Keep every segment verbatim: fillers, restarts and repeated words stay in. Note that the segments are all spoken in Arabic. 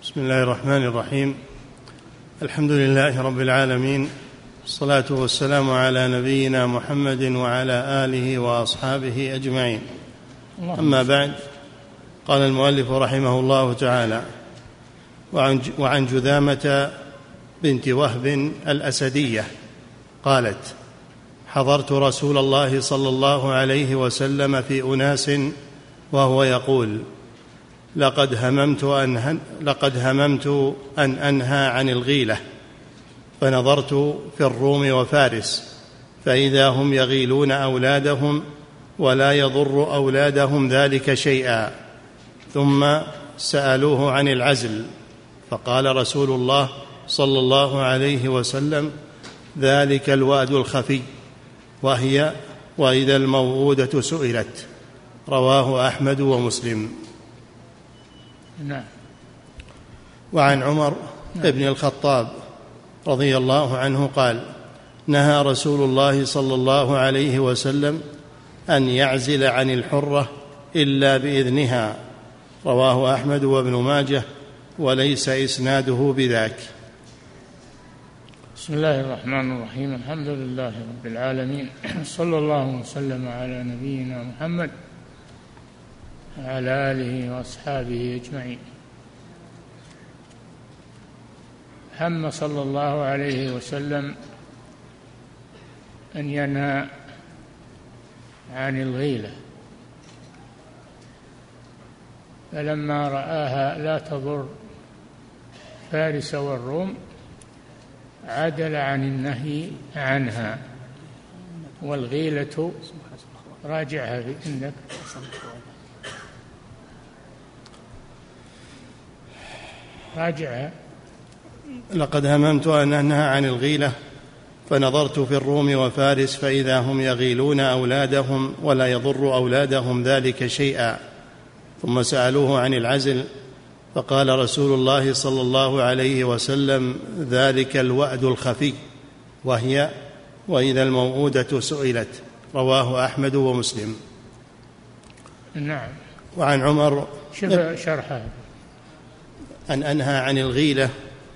بسم الله الرحمن الرحيم. الحمد لله رب العالمين، الصلاة والسلام على نبينا محمد وعلى آله وأصحابه أجمعين. أما بعد، قال المؤلف رحمه الله تعالى: وعن جذامة بنت وهب الأسدية قالت: حضرت رسول الله صلى الله عليه وسلم في أناس وهو يقول: لقد هممت أن, لقد هممت أن أنهى عن الغيلة، فنظرت في الروم وفارس فإذا هم يغيلون أولادهم ولا يضر أولادهم ذلك شيئا، ثم سألوه عن العزل فقال رسول الله صلى الله عليه وسلم: ذلك الوأد الخفي، وهي وإذا الموءودة سئلت. رواه أحمد ومسلم. نعم. وعن عمر بن الخطاب رضي الله عنه قال: نهى رسول الله صلى الله عليه وسلم أن يعزل عن الحرة إلا بإذنها. رواه أحمد وابن ماجه، وليس إسناده بذاك. بسم الله الرحمن الرحيم. الحمد لله رب العالمين، صلى الله وسلم على نبينا محمد وعلى آله وأصحابه أجمعين. هم صلى الله عليه وسلم أن ينهى عن الغيلة، فلما رآها لا تضر فارس والروم عدل عن النهي عنها. والغيلة راجعها في عندك. راجعها. لقد هممت أن أنهى عن الغيلة، فنظرت في الروم وفارس فإذا هم يغيلون أولادهم ولا يضر أولادهم ذلك شيئا، ثم سألوه عن العزل فقال رسول الله صلى الله عليه وسلم: ذلك الوأد الخفي، وهي وإذا الموءودة سئلت. رواه أحمد ومسلم. نعم. وعن عمر شوف شرحه: أن أنهى عن الغيلة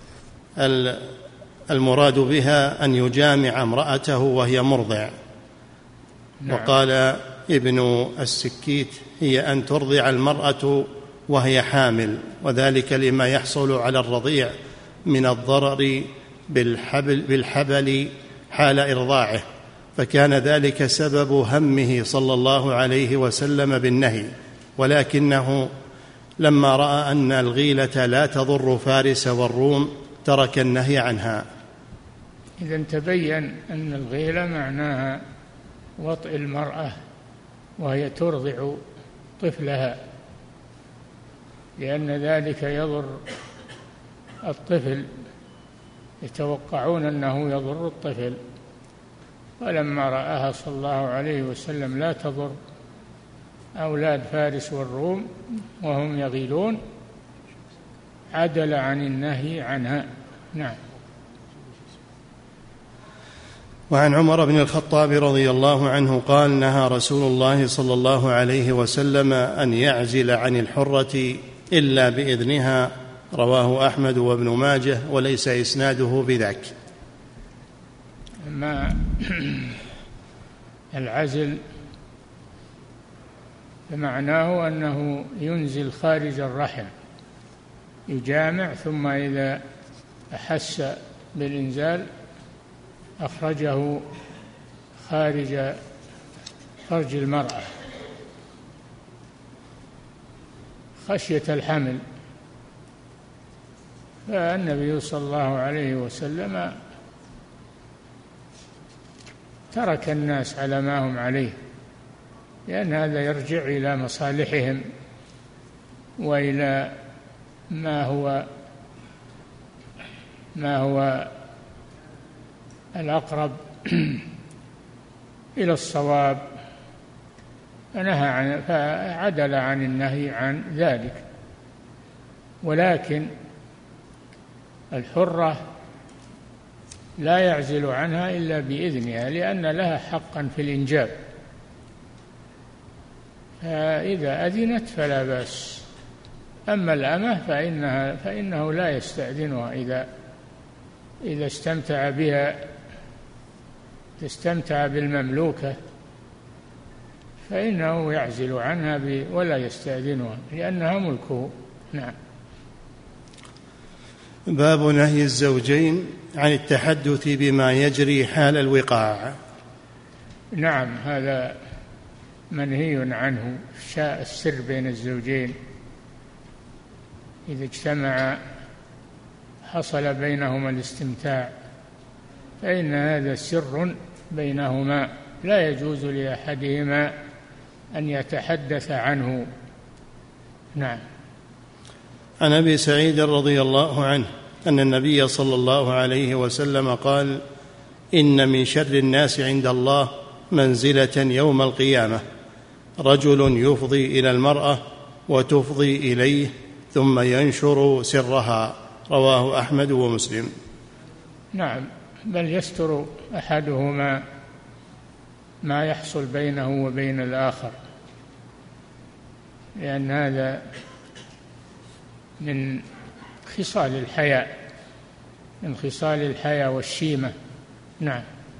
المراد بها أن يجامع امرأته وهي مرضع. نعم. وقال ابن السكيت: هي أن ترضع المرأة وهي حامل، وذلك لما يحصل على الرضيع من الضرر بالحبل, بالحبل حال إرضاعه، فكان ذلك سبب همه صلى الله عليه وسلم بالنهي، ولكنه لما رأى أن الغيلة لا تضر فارس والروم ترك النهي عنها. إذن تبين أن الغيلة معناها وطئ المرأة وهي ترضع طفلها، لأن ذلك يضر الطفل، يتوقعون أنه يضر الطفل. ولما رآها صلى الله عليه وسلم لا تضر أولاد فارس والروم وهم يغيلون عدل عن النهي عنها. نعم. وعن عمر بن الخطاب رضي الله عنه قال: نهى رسول الله صلى الله عليه وسلم أن يعزل عن الحرة إلا بإذنها. رواه أحمد وابن ماجه، وليس إسناده بذاك. أما العزل فمعناه أنه ينزل خارج الرحم، يجامع، ثم إذا أحس بالإنزال أخرجه خارج فرج المرأة خشية الحمل. فالنبي صلى الله عليه وسلم ترك الناس على ما هم عليه، لأن هذا يرجع إلى مصالحهم وإلى ما هو ما هو الأقرب إلى الصواب، فنهى عن فعدل عن النهي عن ذلك. ولكن الحرة لا يعزل عنها إلا بإذنها، لأن لها حقا في الإنجاب، فإذا أذنت فلا بأس. أما الأمة فإنها فإنه لا يستأذنها إذا إذا استمتع بها استمتع بالمملوكة فإنه يعزل عنها ولا يستأذنها لأنها ملكه. نعم. باب نهي الزوجين عن التحدث بما يجري حال الوقاع. نعم، هذا منهي عنه، شاء السر بين الزوجين إذا اجتمع حصل بينهما الاستمتاع فإن هذا سر بينهما لا يجوز لأحدهما أن يتحدث عنه. نعم. عن أبي سعيد رضي الله عنه أن النبي صلى الله عليه وسلم قال: إن من شر الناس عند الله منزلة يوم القيامة رجل يفضي إلى المرأة وتفضي إليه ثم ينشر سرها. رواه أحمد ومسلم. نعم، بل يستر أحدهما ما يحصل بينه وبين الآخر، لأن هذا من خصال الحياء من خصال الحياء والشيمة. نعم.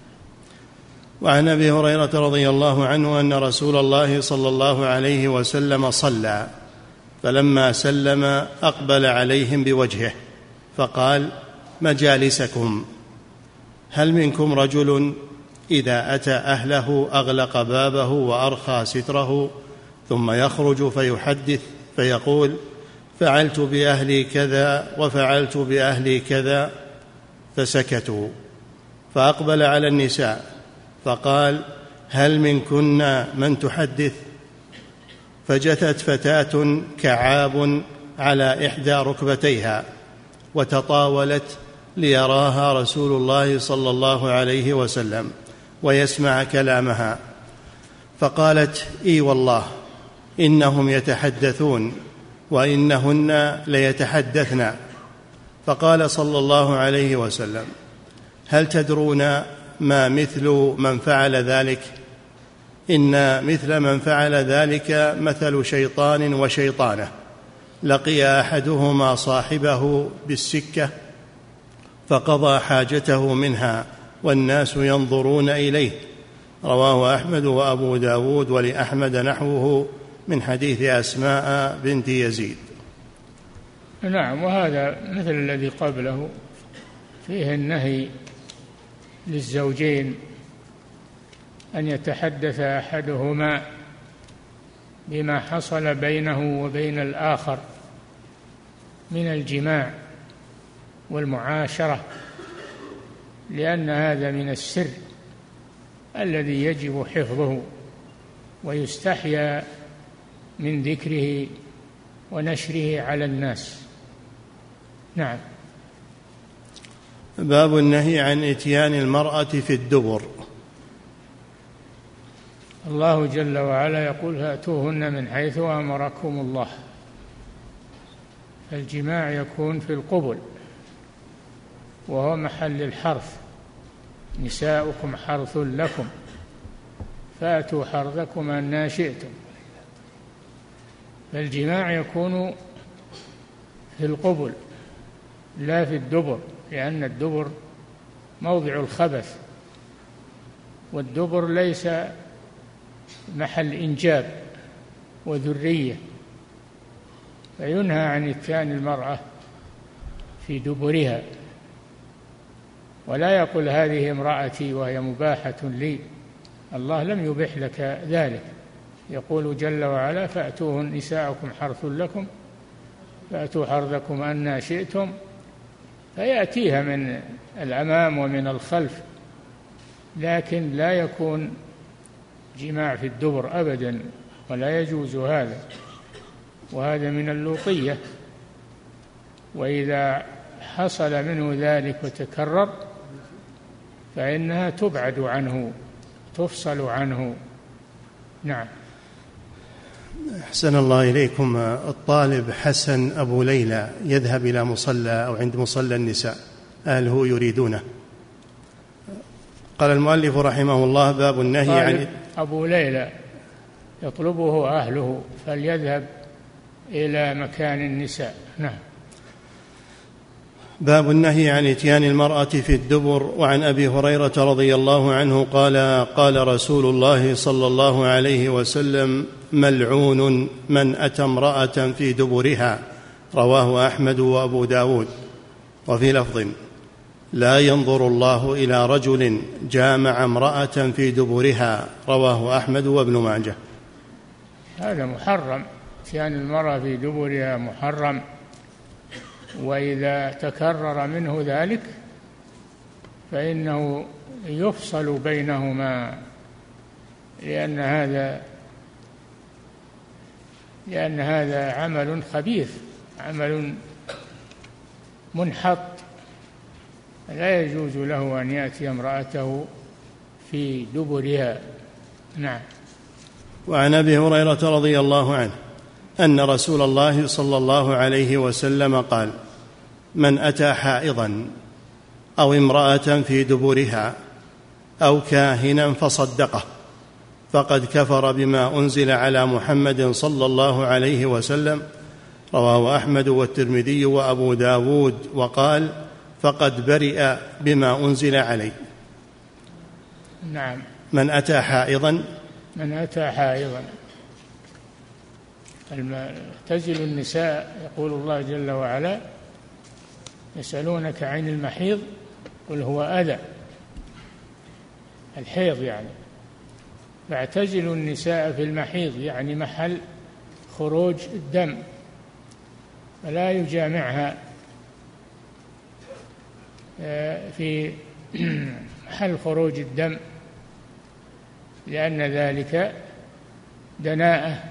وعن أبي هريرة رضي الله عنه أن رسول الله صلى الله عليه وسلم صلى فلما سلم أقبل عليهم بوجهه فقال: مجالسكم، هل منكم رجل إذا أتى أهله أغلق بابه وأرخى ستره ثم يخرج فيحدث فيقول: فعلت بأهلي كذا وفعلت بأهلي كذا؟ فسكتوا. فأقبل على النساء فقال: هل منكن من تحدث؟ فجثت فتاة كعاب على إحدى ركبتيها وتطاولت ليراها رسول الله صلى الله عليه وسلم ويسمع كلامها، فقالت: إي والله إنهم يتحدثون وإنهن ليتحدثن. فقال صلى الله عليه وسلم: هل تدرون ما مثل من فعل ذلك؟ إن مثل من فعل ذلك مثل شيطان وشيطانة، لقي أحدهما صاحبه بالسكة فقضى حاجته منها والناس ينظرون إليه. رواه أحمد وأبو داود ولأحمد نحوه من حديث أسماء بنت يزيد. نعم، وهذا مثل الذي قبله فيه النهي للزوجين أن يتحدث أحدهما بما حصل بينه وبين الآخر من الجماع والمعاشرة، لأن هذا من السر الذي يجب حفظه ويستحيا من ذكره ونشره على الناس. نعم. باب النهي عن إتيان المرأة في الدبر. الله جل وعلا يقول: فأتوهن من حيث أمركم الله. الجماع يكون في القبل وهو محل الحرث: نساؤكم حرث لكم فأتوا حرثكم أنى شئتم. فالجماع يكون في القبل لا في الدبر، لأن الدبر موضع الخبث، والدبر ليس محل إنجاب وذرية، فينهى عن إتيان المرأة في دبرها. ولا يقول: هذه امرأتي وهي مباحة لي. الله لم يبح لك ذلك. يقول جل وعلا: فأتوهن نساءكم حرث لكم فأتوا حرثكم أنى شئتم، فيأتيها من الأمام ومن الخلف، لكن لا يكون جماع في الدبر أبدا، ولا يجوز هذا، وهذا من اللوطية. وإذا حصل منه ذلك وتكرر فإنها تبعد عنه، تفصل عنه. نعم. أحسن الله إليكم. الطالب حسن أبو ليلى يذهب إلى مصلى أو عند مصلى النساء، أهله يريدونه. قال المؤلف رحمه الله: باب النهي عن أبو ليلى يطلبه أهله، فليذهب إلى مكان النساء. نعم. باب النهي عن إتيان المرأة في الدبر. وعن أبي هريرة رضي الله عنه قال قال رسول الله صلى الله عليه وسلم: ملعون من أتى امرأة في دبرها. رواه أحمد وأبو داود. وفي لفظ: لا ينظر الله إلى رجل جامع امرأة في دبرها. رواه أحمد وابن ماجه. هذا محرم، إتيان المرأة في دبرها محرم، وإذا تكرر منه ذلك فإنه يفصل بينهما، لأن هذا لأن هذا عمل خبيث، عمل منحط، لا يجوز له أن يأتي امرأته في دبرها. نعم. وعن أبي هريرة رضي الله عنه أن رسول الله صلى الله عليه وسلم قال: من أتى حائضا أو امرأة في دبرها أو كاهنا فصدقه فقد كفر بما أنزل على محمد صلى الله عليه وسلم. رواه أحمد والترمذي وأبو داود، وقال: فقد برئ بما أنزل عليه. نعم. من أتى حائضا من أتى حائضا اعتزلوا النساء، يقول الله جل وعلا: يسألونك عن المحيض قل هو أذى، الحيض يعني، فاعتزلوا النساء في المحيض يعني محل خروج الدم، فلا يجامعها في محل خروج الدم، لأن ذلك دناءة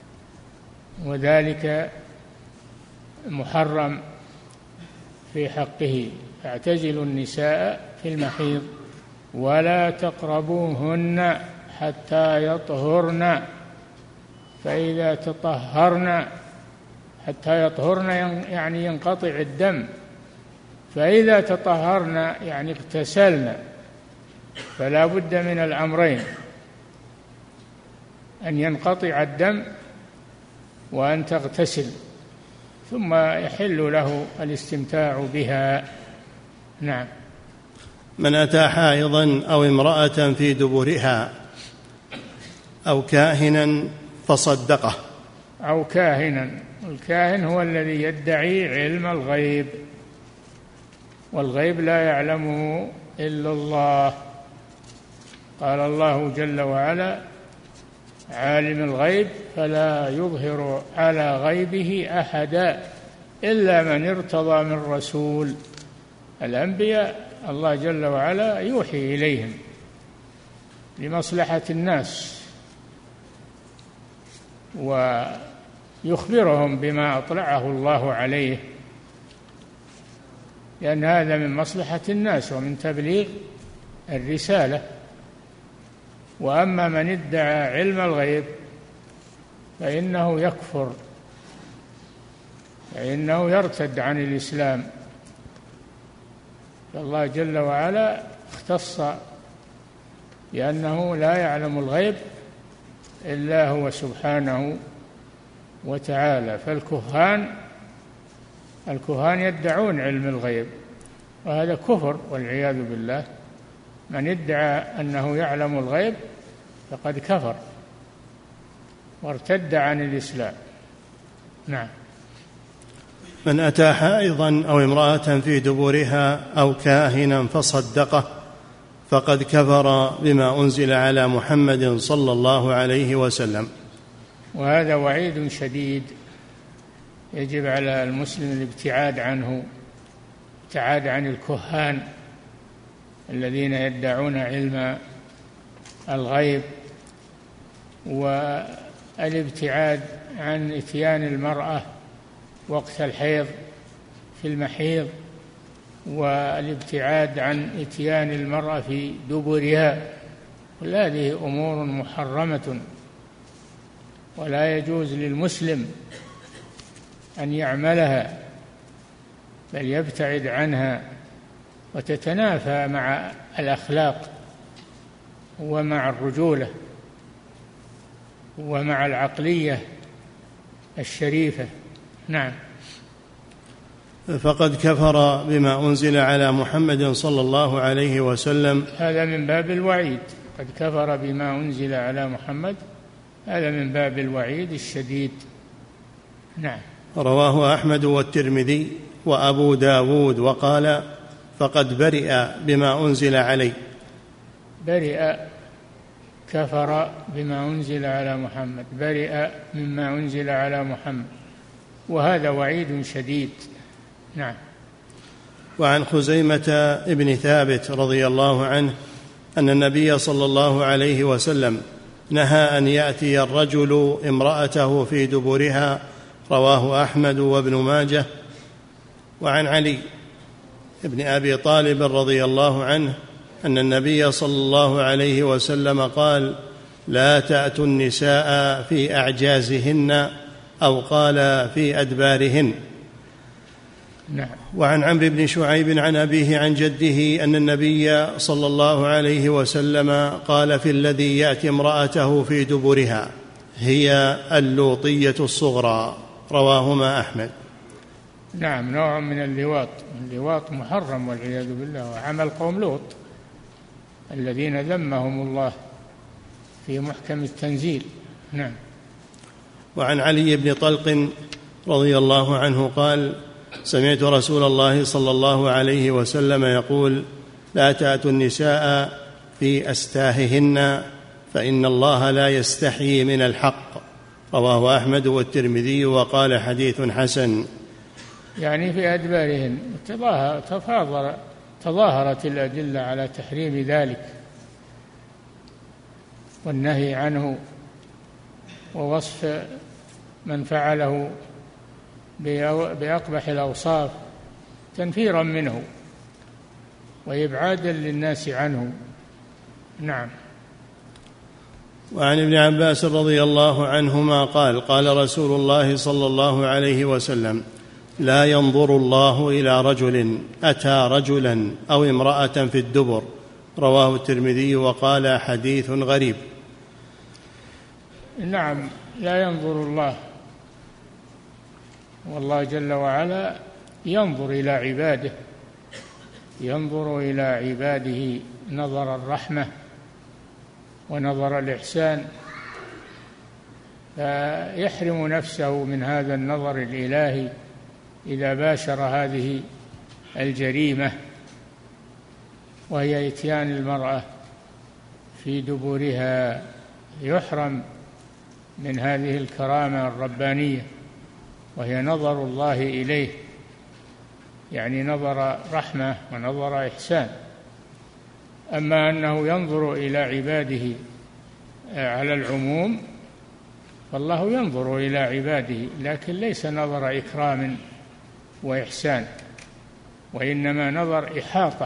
وذلك محرم في حقه. فاعتزلوا النساء في المحيض ولا تقربوهن حتى يطهرن، فإذا تطهرن، حتى يطهرن يعني ينقطع الدم، فإذا تطهرن يعني اغتسلن، فلا بد من الأمرين: أن ينقطع الدم وأن تغتسل، ثم يحل له الاستمتاع بها. نعم. من أتى حائضا أو امرأة في دبرها أو كاهنا فصدقه. أو كاهنا، الكاهن هو الذي يدعي علم الغيب، والغيب لا يعلمه إلا الله. قال الله جل وعلا: عالم الغيب فلا يظهر على غيبه أحدا إلا من ارتضى من رسول. الأنبياء الله جل وعلا يوحي إليهم لمصلحة الناس ويخبرهم بما أطلعه الله عليه، لأن هذا من مصلحة الناس ومن تبليغ الرسالة. وأما من ادعى علم الغيب فإنه يكفر، فإنه يرتد عن الإسلام. فالله جل وعلا اختص بأنه لا يعلم الغيب إلا هو سبحانه وتعالى. فالكهان الكهان يدعون علم الغيب، وهذا كفر والعياذ بالله. من ادعى أنه يعلم الغيب فقد كفر وارتد عن الإسلام. نعم. من أتى حائضا أو امرأة في دبرها أو كاهنا فصدقه فقد كفر بما أنزل على محمد صلى الله عليه وسلم. وهذا وعيد شديد يجب على المسلم الابتعاد عنه، ابتعاد عن الكهان الذين يدعون علم الغيب، والابتعاد عن إتيان المرأة وقت الحيض في المحيض، والابتعاد عن إتيان المرأة في دبرها. كل هذه أمور محرمة، ولا يجوز للمسلم أن يعملها، بل يبتعد عنها، وتتنافى مع الأخلاق ومع الرجولة ومع العقلية الشريفة. نعم. فقد كفر بما أنزل على محمد صلى الله عليه وسلم. هذا من باب الوعيد، قد كفر بما أنزل على محمد، هذا من باب الوعيد الشديد. نعم. رواه أحمد والترمذي وأبو داود وقال فقد برئ بما أنزل عليه. برئ، كفر بما أنزل على محمد، برئ مما أنزل على محمد، وهذا وعيد شديد. نعم. وعن خزيمة ابن ثابت رضي الله عنه أن النبي صلى الله عليه وسلم نهى أن يأتي الرجل امرأته في دبرها، رواه أحمد وابن ماجه. وعن علي ابن أبي طالب رضي الله عنه أن النبي صلى الله عليه وسلم قال لا تأتوا النساء في أعجازهن، أو قال في أدبارهن. نعم. وعن عمرو بن شعيب عن أبيه عن جده أن النبي صلى الله عليه وسلم قال في الذي يأتي امرأته في دبرها هي اللوطية الصغرى، رواهما أحمد. نعم، نوع من اللواط، اللواط محرم والعياذ بالله، وعمل قوم لوط الذين ذمهم الله في محكم التنزيل. نعم. وعن علي بن طلق رضي الله عنه قال سمعت رسول الله صلى الله عليه وسلم يقول لا تأتوا النساء في أستاههن فإن الله لا يستحيي من الحق، رواه أحمد والترمذي وقال حديث حسن. يعني في أدبارهن تفاضل تظاهرت الأدلة على تحريم ذلك والنهي عنه ووصف من فعله بأقبح الأوصاف تنفيرا منه وإبعادا للناس عنه. نعم. وعن ابن عباس رضي الله عنهما قال قال رسول الله صلى الله عليه وسلم لا ينظر الله إلى رجل أتى رجلا أو امرأة في الدبر، رواه الترمذي وقال حديث غريب. نعم، لا ينظر الله، والله جل وعلا ينظر إلى عباده، ينظر إلى عباده نظر الرحمة ونظر الإحسان، فيحرم نفسه من هذا النظر الإلهي إذا باشر هذه الجريمة، وهي إتيان المرأة في دبرها، يحرم من هذه الكرامة الربانية وهي نظر الله إليه، يعني نظر رحمة ونظر إحسان. أما أنه ينظر إلى عباده على العموم فالله ينظر إلى عباده، لكن ليس نظر إكرام وإحسان، وإنما نظر إحاطة.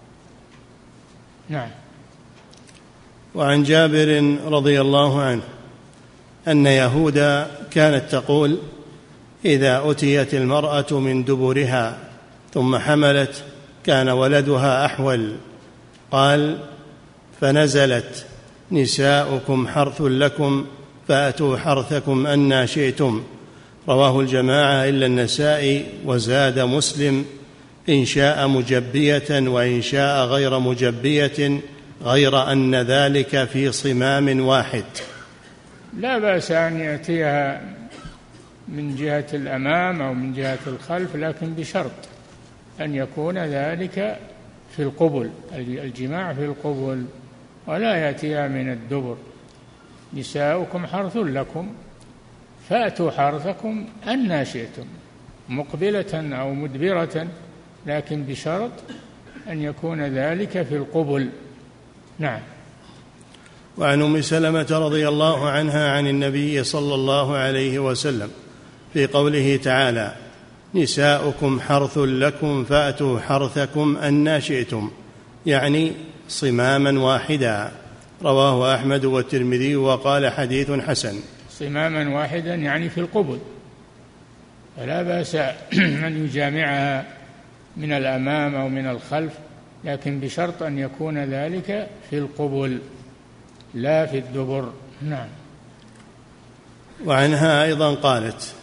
نعم. وعن جابر رضي الله عنه أن يهودا كانت تقول إذا أتيت المرأة من دبرها ثم حملت كان ولدها أحول، قال فنزلت نساؤكم حرث لكم فأتوا حرثكم أنى شئتم، رواه الجماعة إلا النسائي، وزاد مسلم إن شاء مجبية وإن شاء غير مجبية، غير أن ذلك في صمام واحد. لا بأس أن يأتيها من جهة الأمام أو من جهة الخلف، لكن بشرط أن يكون ذلك في القبل، الجماع في القبل، ولا يأتيها من الدبر. نساؤكم حرث لكم فأتوا حرثكم أنى شئتم، مقبلة أو مدبرة، لكن بشرط أن يكون ذلك في القبل. نعم. وعن أم سلمة رضي الله عنها عن النبي صلى الله عليه وسلم في قوله تعالى نساؤكم حرث لكم فأتوا حرثكم أنى شئتم، يعني صماما واحدا، رواه أحمد والترمذي وقال حديث حسن. صماما واحدا يعني في القبل، فلا بأس أن يجامعها من الأمام أو من الخلف، لكن بشرط أن يكون ذلك في القبل لا في الدبر. نعم. وعنها أيضا قالت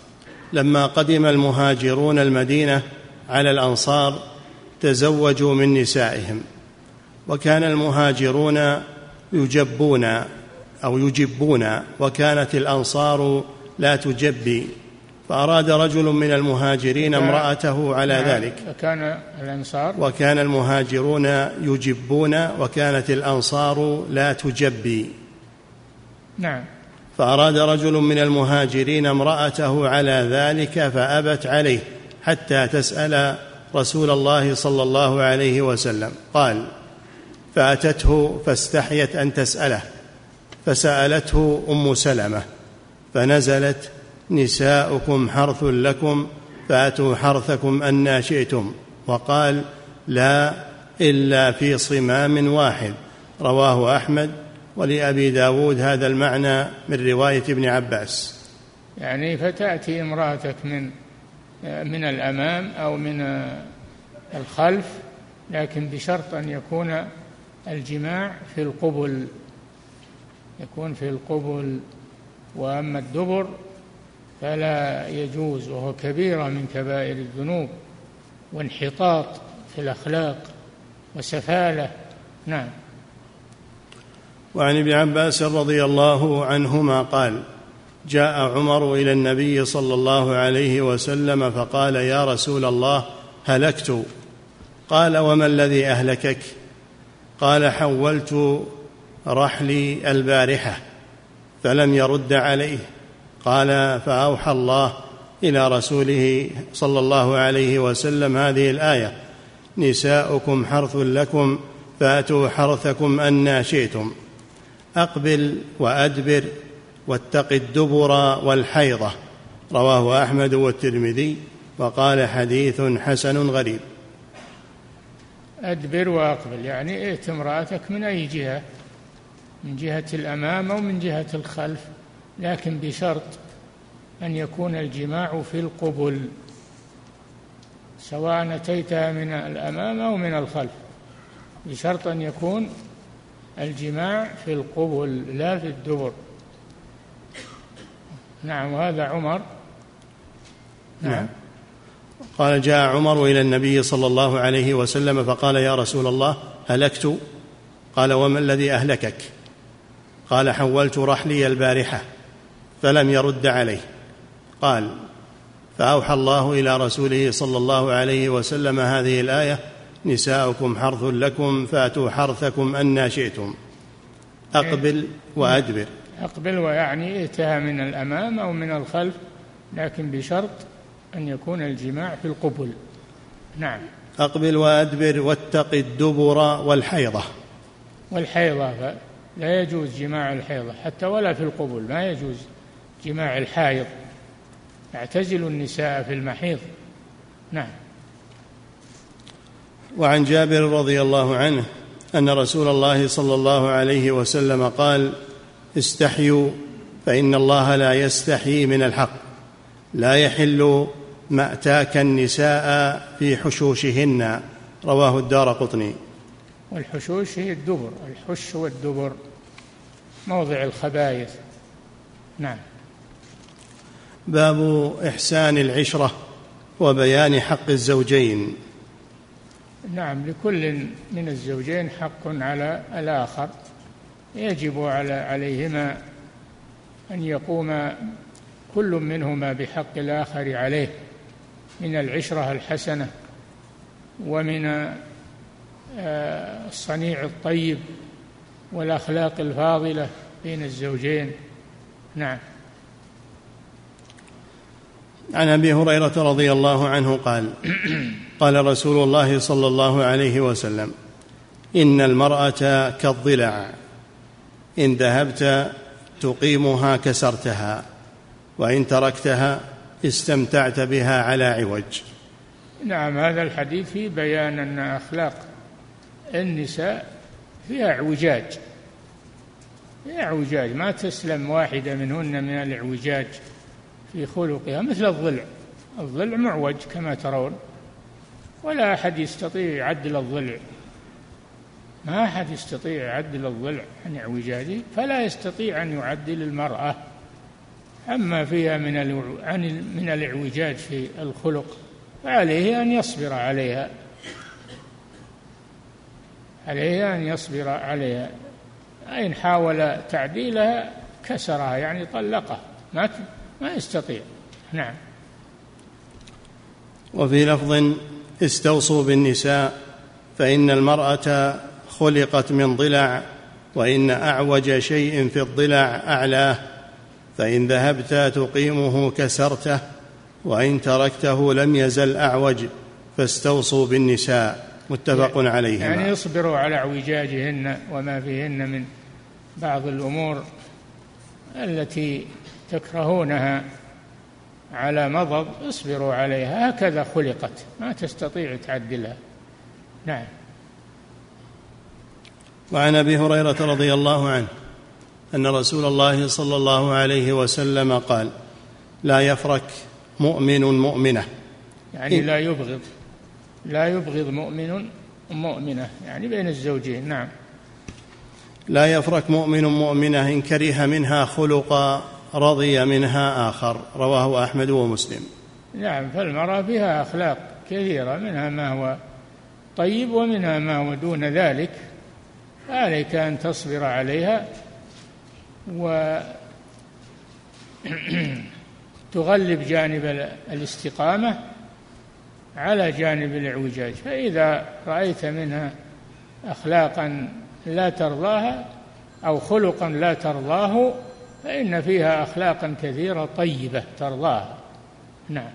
لما قدم المهاجرون المدينة على الأنصار تزوجوا من نسائهم، وكان المهاجرون يجبون أو يجبون وكانت الأنصار لا تجبي، فأراد رجل من المهاجرين امرأته على ذلك. وكان الأنصار وكان المهاجرون يجبون وكانت الأنصار لا تجبي. نعم. فأراد رجل من المهاجرين امرأته على ذلك فأبت عليه حتى تسأل رسول الله صلى الله عليه وسلم. قال: فأتته فاستحيت أن تسأله، فسألته أم سلمة، فنزلت: نساؤكم حرث لكم فأتوا حرثكم أنى شئتم. وقال: لا إلا في صمام واحد. رواه أحمد، ولأبي داود هذا المعنى من رواية ابن عباس. يعني فتأتي امرأتك من من الأمام أو من الخلف، لكن بشرط أن يكون الجماع في القبل، يكون في القبل. وأما الدبر فلا يجوز، وهو كبيرة من كبائر الذنوب، وانحطاط في الأخلاق وسفالة. نعم. وعن ابن عباس رضي الله عنهما قال: جاء عمر إلى النبي صلى الله عليه وسلم فقال: يا رسول الله، هلكت. قال: وما الذي أهلكك؟ قال: حولت رحلي البارحة فلم يرد عليه. قال: فأوحى الله إلى رسوله صلى الله عليه وسلم هذه الآية: نساؤكم حرث لكم فأتوا حرثكم أنى شئتم، أقبل وأدبر واتق الدبر والحيضة. رواه أحمد والترمذي، وقال: حديث حسن غريب. أدبر وأقبل يعني ائت امرأتك من أي جهة، من جهة الأمام أو من جهة الخلف، لكن بشرط أن يكون الجماع في القبل، سواء أتيتها من الأمام أو من الخلف، بشرط أن يكون الجماع في القبل لا في الدبر. نعم. وهذا عمر. نعم. نعم. قال: جاء عمر إلى النبي صلى الله عليه وسلم فقال: يا رسول الله، هلكت. قال: وما الذي أهلكك؟ قال: حولت رحلي البارحة فلم يرد عليه. قال: فأوحى الله إلى رسوله صلى الله عليه وسلم هذه الآية: نساؤكم حرث لكم فأتوا حرثكم أنى شئتم، أقبل وأدبر. أقبل ويعني ائتها من الأمام أو من الخلف، لكن بشرط أن يكون الجماع في القبل. نعم. أقبل وأدبر واتق الدبر والحيضة. والحيضة لا يجوز جماع الحيضة حتى ولا في القبل، ما يجوز جماع الحائض، اعتزل النساء في المحيض. نعم. وعن جابر رضي الله عنه أن رسول الله صلى الله عليه وسلم قال: استحيوا فإن الله لا يستحيي من الحق، لا يحل مأتاك النساء في حشوشهن. رواه الدارقطني. والحشوش هي الدبر، الحش والدبر موضع الخبائث. نعم. باب إحسان العشرة وبيان حق الزوجين. نعم. لكل من الزوجين حق على الآخر، يجب على عليهما أن يقوم كل منهما بحق الآخر عليه من العشرة الحسنة ومن الصنيع الطيب والأخلاق الفاضلة بين الزوجين. نعم. عن أبي هريرة رضي الله عنه قال: قال رسول الله صلى الله عليه وسلم: إن المرأة كالضلع، إن ذهبت تقيمها كسرتها، وإن تركتها استمتعت بها على عوج. نعم. هذا الحديث فيه بيان أن أخلاق النساء فيها اعوجاج، فيها اعوجاج، ما تسلم واحدة منهن من الاعوجاج في خلقها، مثل الضلع. الضلع معوج كما ترون، ولا أحد يستطيع يعدل الضلع، ما أحد يستطيع يعدل الضلع عن اعوجاجه، فلا يستطيع أن يعدل المرأة أما فيها من عن من الاعوجاج في الخلق فعليه أن يصبر عليها عليه أن يصبر عليها إن حاول تعديلها كسرها يعني طلقها ما ما يستطيع. نعم. وفي لفظ استوصوا بالنساء فإن المرأة خلقت من ضلع وإن أعوج شيء في الضلع أعلاه فإن ذهبت تقيمه كسرته وإن تركته لم يزل أعوج فاستوصوا بالنساء. متفق عليه. يعني يصبروا على اعوجاجهن وما فيهن من بعض الأمور التي تكرهونها على مضض اصبروا عليها هكذا خلقت ما تستطيع تعدلها. نعم. وعن أبي هريرة رضي الله عنه أن رسول الله صلى الله عليه وسلم قال لا يفرك مؤمن مؤمنة يعني لا يبغض لا يبغض مؤمن مؤمنة يعني بين الزوجين. نعم. لا يفرك مؤمن مؤمنة إن كره منها خلقا رضي منها آخر. رواه أحمد ومسلم. نعم. فالمرأة بها أخلاق كثيرة منها ما هو طيب ومنها ما هو دون ذلك عليك أن تصبر عليها وتغلب جانب الاستقامة على جانب الاعوجاج. فإذا رأيت منها أخلاقا لا ترضاها أو خلقا لا ترضاه فإن فيها أخلاقا كثيرة طيبة ترضاها. نعم.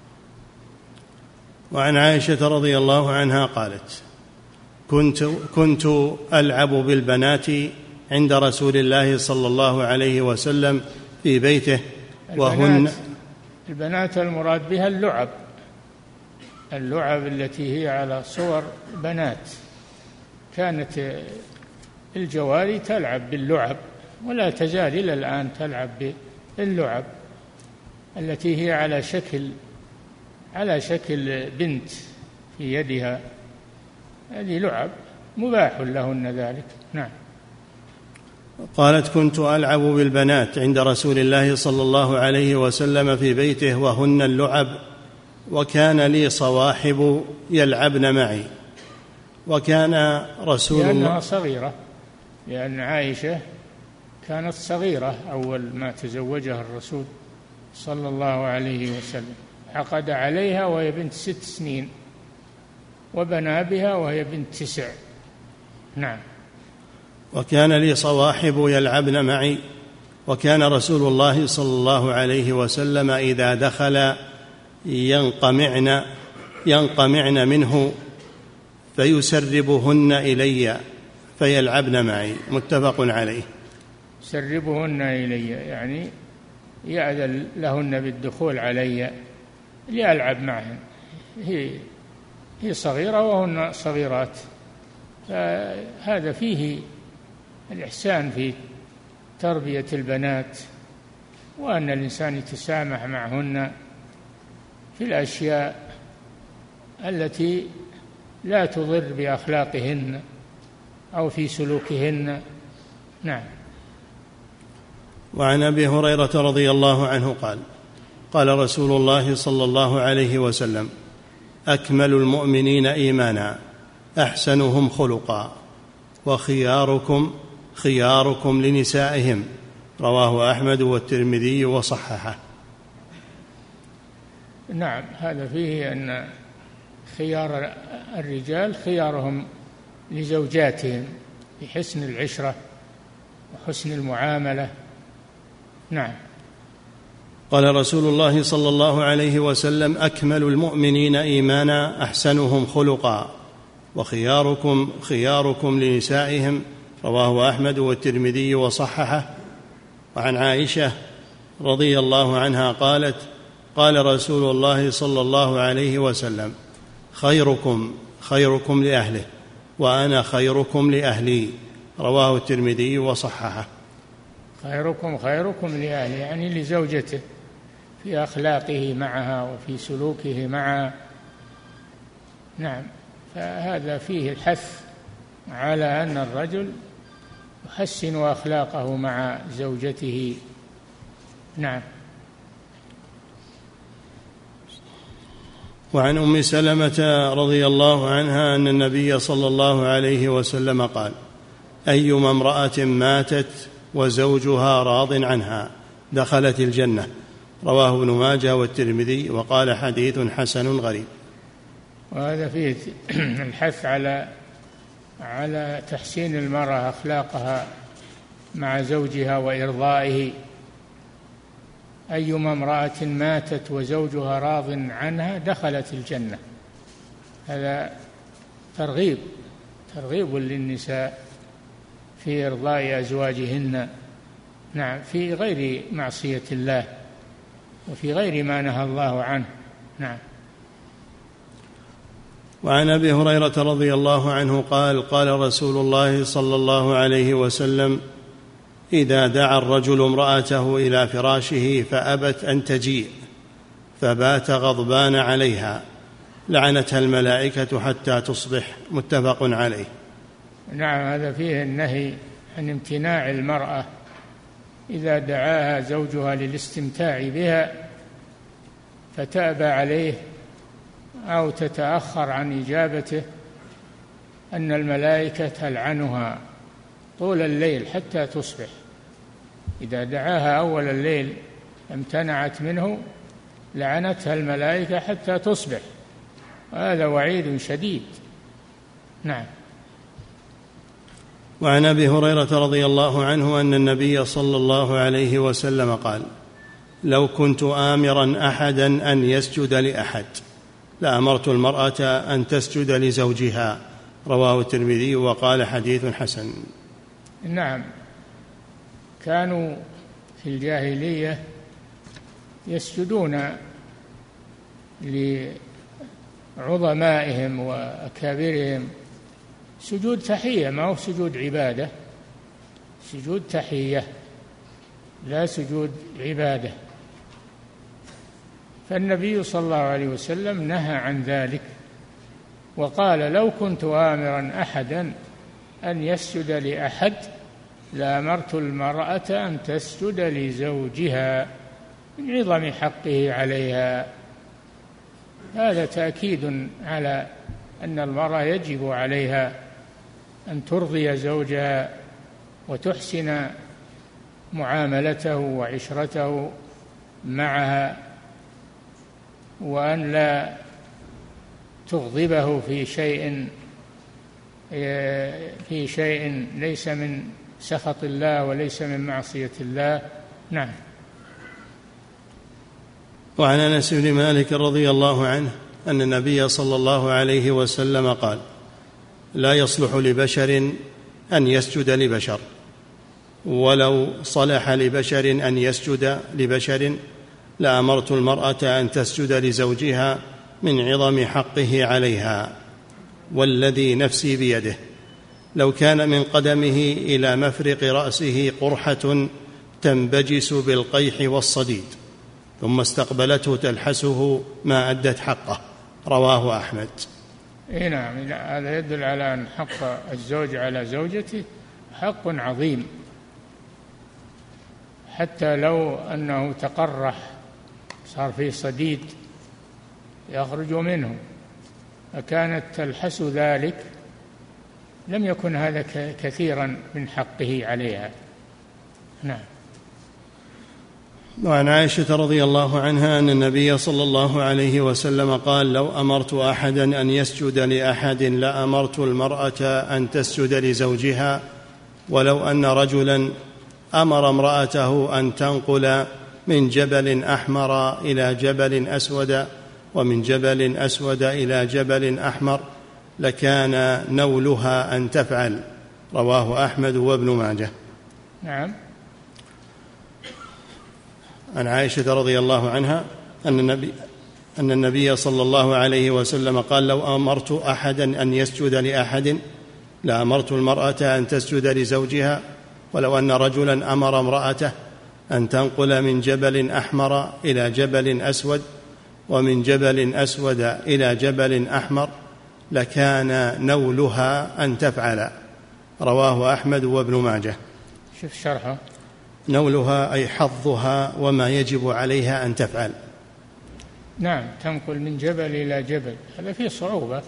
وعن عائشة رضي الله عنها قالت كنت, كنت ألعب بالبنات عند رسول الله صلى الله عليه وسلم في بيته وهن البنات المراد بها اللعب اللعب التي هي على صور بنات. كانت الجواري تلعب باللعب ولا تزال إلى الآن تلعب باللعب التي هي على شكل على شكل بنت في يدها. هذه لعب مباح لهن ذلك. نعم. قالت كنت ألعب بالبنات عند رسول الله صلى الله عليه وسلم في بيته وهن اللعب وكان لي صواحب يلعبن معي وكان رسول الله لأنها صغيرة لأن عائشة كانت صغيرة أول ما تزوجها الرسول صلى الله عليه وسلم عقد عليها وهي بنت ست سنين وبنى بها وهي بنت تسع. نعم. وكان لي صواحب يلعبن معي وكان رسول الله صلى الله عليه وسلم إذا دخل ينقمعن ينقمعن منه فيسربهن إلي فيلعبن معي. متفق عليه. سربهن إلي يعني يأذن لهن بالدخول علي لألعب معهن. هي هي صغيرة وهن صغيرات. فهذا فيه الإحسان في تربية البنات وأن الإنسان يتسامح معهن في الأشياء التي لا تضر بأخلاقهن أو في سلوكهن. نعم. وعن أبي هريرة رضي الله عنه قال قال رسول الله صلى الله عليه وسلم أكمل المؤمنين إيمانا أحسنهم خلقا وخياركم خياركم لنسائهم. رواه أحمد والترمذي وصححه. نعم. هذا فيه أن خيار الرجال خيارهم لزوجاتهم بحسن العشرة وحسن المعاملة. نعم. قال رسول الله صلى الله عليه وسلم أكمل المؤمنين إيمانا أحسنهم خلقا وخياركم خياركم لنسائهم. رواه أحمد والترمذي وصححه. وعن عائشة رضي الله عنها قالت قال رسول الله صلى الله عليه وسلم خيركم خيركم لأهله وأنا خيركم لأهلي. رواه الترمذي وصححه. خيركم خيركم لأهله يعني لزوجته في أخلاقه معها وفي سلوكه معها. نعم. فهذا فيه الحث على أن الرجل يحسن أخلاقه مع زوجته. نعم. وعن أم سلمة رضي الله عنها أن النبي صلى الله عليه وسلم قال: أيما امرأة ماتت وزوجها راض عنها دخلت الجنة. رواه ابن ماجه والترمذي وقال حديث حسن غريب. وهذا فيه الحث على على تحسين المرأة أخلاقها مع زوجها وإرضائه. أيما امرأة ماتت وزوجها راض عنها دخلت الجنة. هذا ترغيب ترغيب للنساء في إرضاء أزواجهن، نعم، في غير معصية الله وفي غير ما نهى الله عنه. نعم. وعن أبي هريرة رضي الله عنه قال: قال رسول الله صلى الله عليه وسلم: إذا دعا الرجل امرأته إلى فراشه فأبت أن تجيء فبات غضبان عليها لعنتها الملائكة حتى تصبح. متفق عليه. نعم، هذا فيه النهي عن امتناع المرأة إذا دعاها زوجها للاستمتاع بها فتأبى عليه أو تتأخر عن إجابته، أن الملائكة تلعنها طول الليل حتى تصبح. إذا دعاها أول الليل امتنعت منه لعنتها الملائكة حتى تصبح. هذا وعيد شديد. نعم. وعن أبي هريرة رضي الله عنه أن النبي صلى الله عليه وسلم قال: لو كنت آمرا أحدا أن يسجد لأحد لأمرت المرأة أن تسجد لزوجها. رواه الترمذي وقال حديث حسن. نعم، كانوا في الجاهلية يسجدون لعظمائهم وأكابرهم سجود تحية، ما هو سجود عبادة، سجود تحية لا سجود عبادة. فالنبي صلى الله عليه وسلم نهى عن ذلك وقال: لو كنت آمرا أحدا أن يسجد لأحد لأمرت المرأة أن تسجد لزوجها من عظم حقه عليها. هذا تأكيد على أن المرأة يجب عليها أن ترضي زوجها وتحسن معاملته وعشرته معها، وأن لا تغضبه في شيء في شيء ليس من سخط الله وليس من معصية الله. نعم. وعن أنس بن مالك رضي الله عنه أن النبي صلى الله عليه وسلم قال: لا يصلح لبشر أن يسجد لبشر، ولو صلح لبشر أن يسجد لبشر لأمرت المرأة أن تسجد لزوجها من عظم حقه عليها، والذي نفسي بيده لو كان من قدمه إلى مفرق رأسه قرحة تنبجس بالقيح والصديد ثم استقبلته تلحسه ما أدت حقه. رواه أحمد. إيه نعم، هذا يدل على أن حق الزوج على زوجته حق عظيم، حتى لو أنه تقرح صار فيه صديد يخرج منه فكانت تلحس ذلك لم يكن هذا كثيرا من حقه عليها. نعم. وعن عائشة رضي الله عنها أن النبي صلى الله عليه وسلم قال: لو أمرت أحدا أن يسجد لأحد لأمرت المرأة أن تسجد لزوجها، ولو أن رجلا أمر امرأته أن تنقل من جبل أحمر إلى جبل أسود ومن جبل أسود إلى جبل أحمر لكان نولها أن تفعل. رواه أحمد وابن ماجه. نعم. عن عائشة رضي الله عنها أن النبي, أن النبي صلى الله عليه وسلم قال: لو أمرت أحدا أن يسجد لأحد لأمرت المرأة أن تسجد لزوجها، ولو أن رجلا أمر امرأته أن تنقل من جبل أحمر إلى جبل أسود ومن جبل أسود إلى جبل أحمر لكان نولها أن تفعل. رواه أحمد وابن ماجه. شوف شرحه. نولها أي حظها وما يجب عليها أن تفعل. نعم، تنقل من جبل إلى جبل، هذا فيه صعوبة،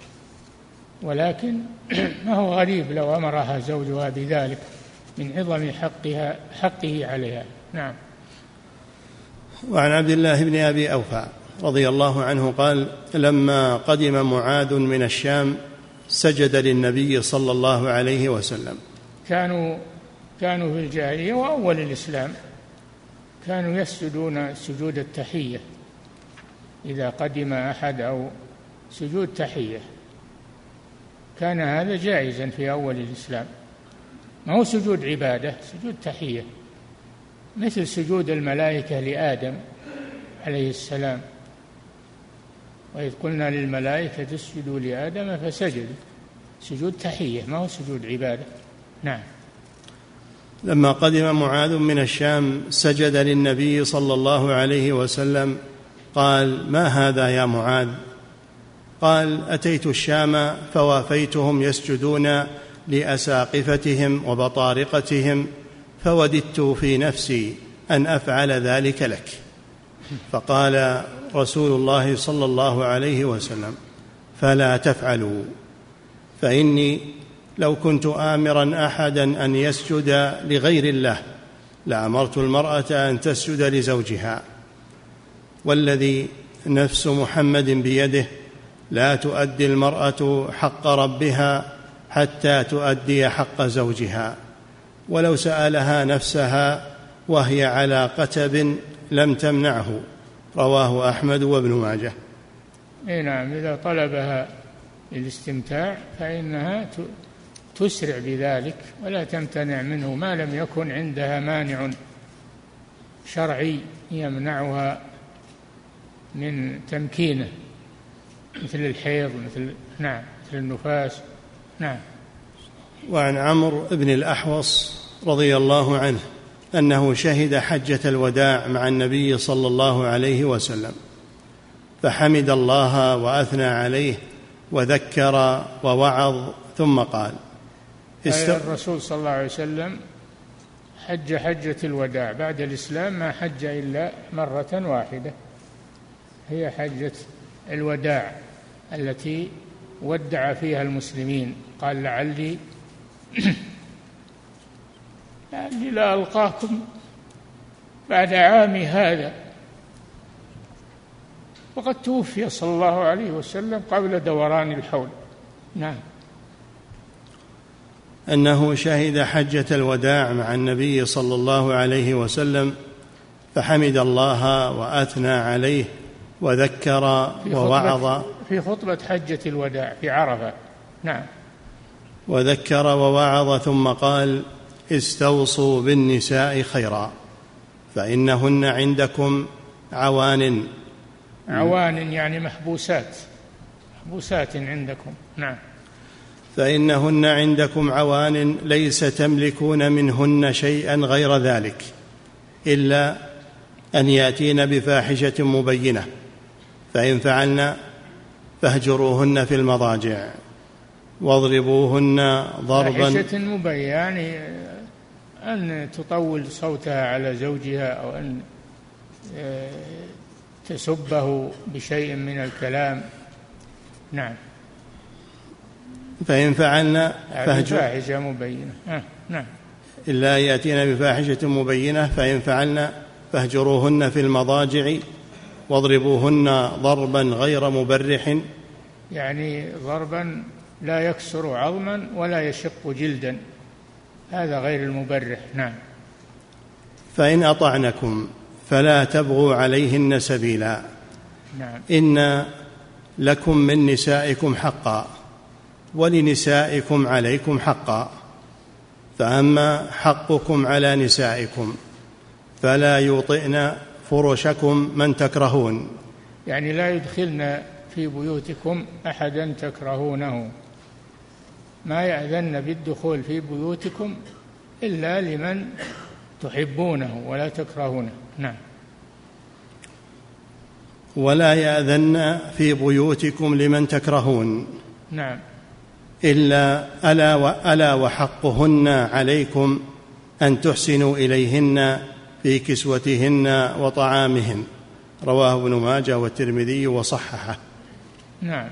ولكن ما هو غريب لو أمرها زوجها بذلك من عظم حقها حقه عليها. نعم. وعن عبد الله بن أبي أوفى رضي الله عنه قال: لما قدم معاذ من الشام سجد للنبي صلى الله عليه وسلم. كانوا كانوا في الجاهلية وأول الإسلام كانوا يسجدون سجود التحية إذا قدم أحد، أو سجود تحية، كان هذا جائزا في أول الإسلام، ما هو سجود عبادة، سجود تحية، مثل سجود الملائكة لآدم عليه السلام، وإذ قلنا للملائكة اسجدوا لآدم فسجدوا، سجود تحية ما هو سجود عبادة. نعم. لما قدم معاذ من الشام سجد للنبي صلى الله عليه وسلم. قال: ما هذا يا معاذ؟ قال: أتيت الشام فوافيتهم يسجدون لأساقفتهم وبطارقتهم، فوددت في نفسي أن أفعل ذلك لك. فقال رسول الله صلى الله عليه وسلم: فلا تفعلوا، فإني لو كنت آمرا أحدا أن يسجد لغير الله لأمرت المرأة أن تسجد لزوجها، والذي نفس محمد بيده لا تؤدي المرأة حق ربها حتى تؤدي حق زوجها، ولو سألها نفسها وهي على قتب لم تمنعه. رواه أحمد وابن ماجه. إيه نعم، إذا طلبها للاستمتاع فإنها تسرع بذلك ولا تمتنع منه، ما لم يكن عندها مانع شرعي يمنعها من تمكينه، مثل الحيض، مثل نعم مثل النفاس. نعم. وعن عمرو بن الأحوص رضي الله عنه أنه شهد حجة الوداع مع النبي صلى الله عليه وسلم، فحمد الله وأثنى عليه وذكر ووعظ، ثم قال: است... الرسول صلى الله عليه وسلم حج حجة الوداع بعد الإسلام، ما حج إلا مرة واحدة، هي حجة الوداع التي ودع فيها المسلمين، قال: لعلي لعلي لا ألقاكم بعد عامي هذا، وقد توفي صلى الله عليه وسلم قبل دوران الحول. نعم. أنه شهد حجة الوداع مع النبي صلى الله عليه وسلم، فحمد الله وأثنى عليه وذكر ووعظ في خطبة حجة الوداع في عرفة. نعم. وذكر ووعظ، ثم قال: استوصوا بالنساء خيرا، فإنهن عندكم عوان. عوان يعني محبوسات، محبوسات عندكم. نعم. فإنهن عندكم عوان ليس تملكون منهن شيئا غير ذلك، إلا أن يأتين بفاحشة مبينة، فإن فعلن فاهجروهن في المضاجع واضربوهن ضربا. فاحشة مبينة يعني أن تطول صوتها على زوجها، أو أن تسبه بشيء من الكلام. نعم. فإن فعلن فاحشة مبينة. آه. نعم. إلا يأتين بفاحشة مبينة، فإن فعلن فاهجروهن في المضاجع واضربوهن ضربا غير مبرح، يعني ضربا لا يكسر عظما ولا يشق جلدا، هذا غير المبرح. نعم. فإن أطعنكم فلا تبغوا عليهن سبيلا. نعم. إن لكم من نسائكم حقا ولنسائكم عليكم حقا، فأما حقكم على نسائكم فلا يوطئن فرشكم من تكرهون، يعني لا يدخلن في بيوتكم أحدا تكرهونه، ما يأذن بالدخول في بيوتكم إلا لمن تحبونه ولا تكرهونه. نعم. ولا يأذن في بيوتكم لمن تكرهون. نعم. إلا ألا وألا وحقهن عليكم أن تحسنوا إليهن في كسوتهن وطعامهن. رواه ابن ماجه والترمذي وصححه. نعم.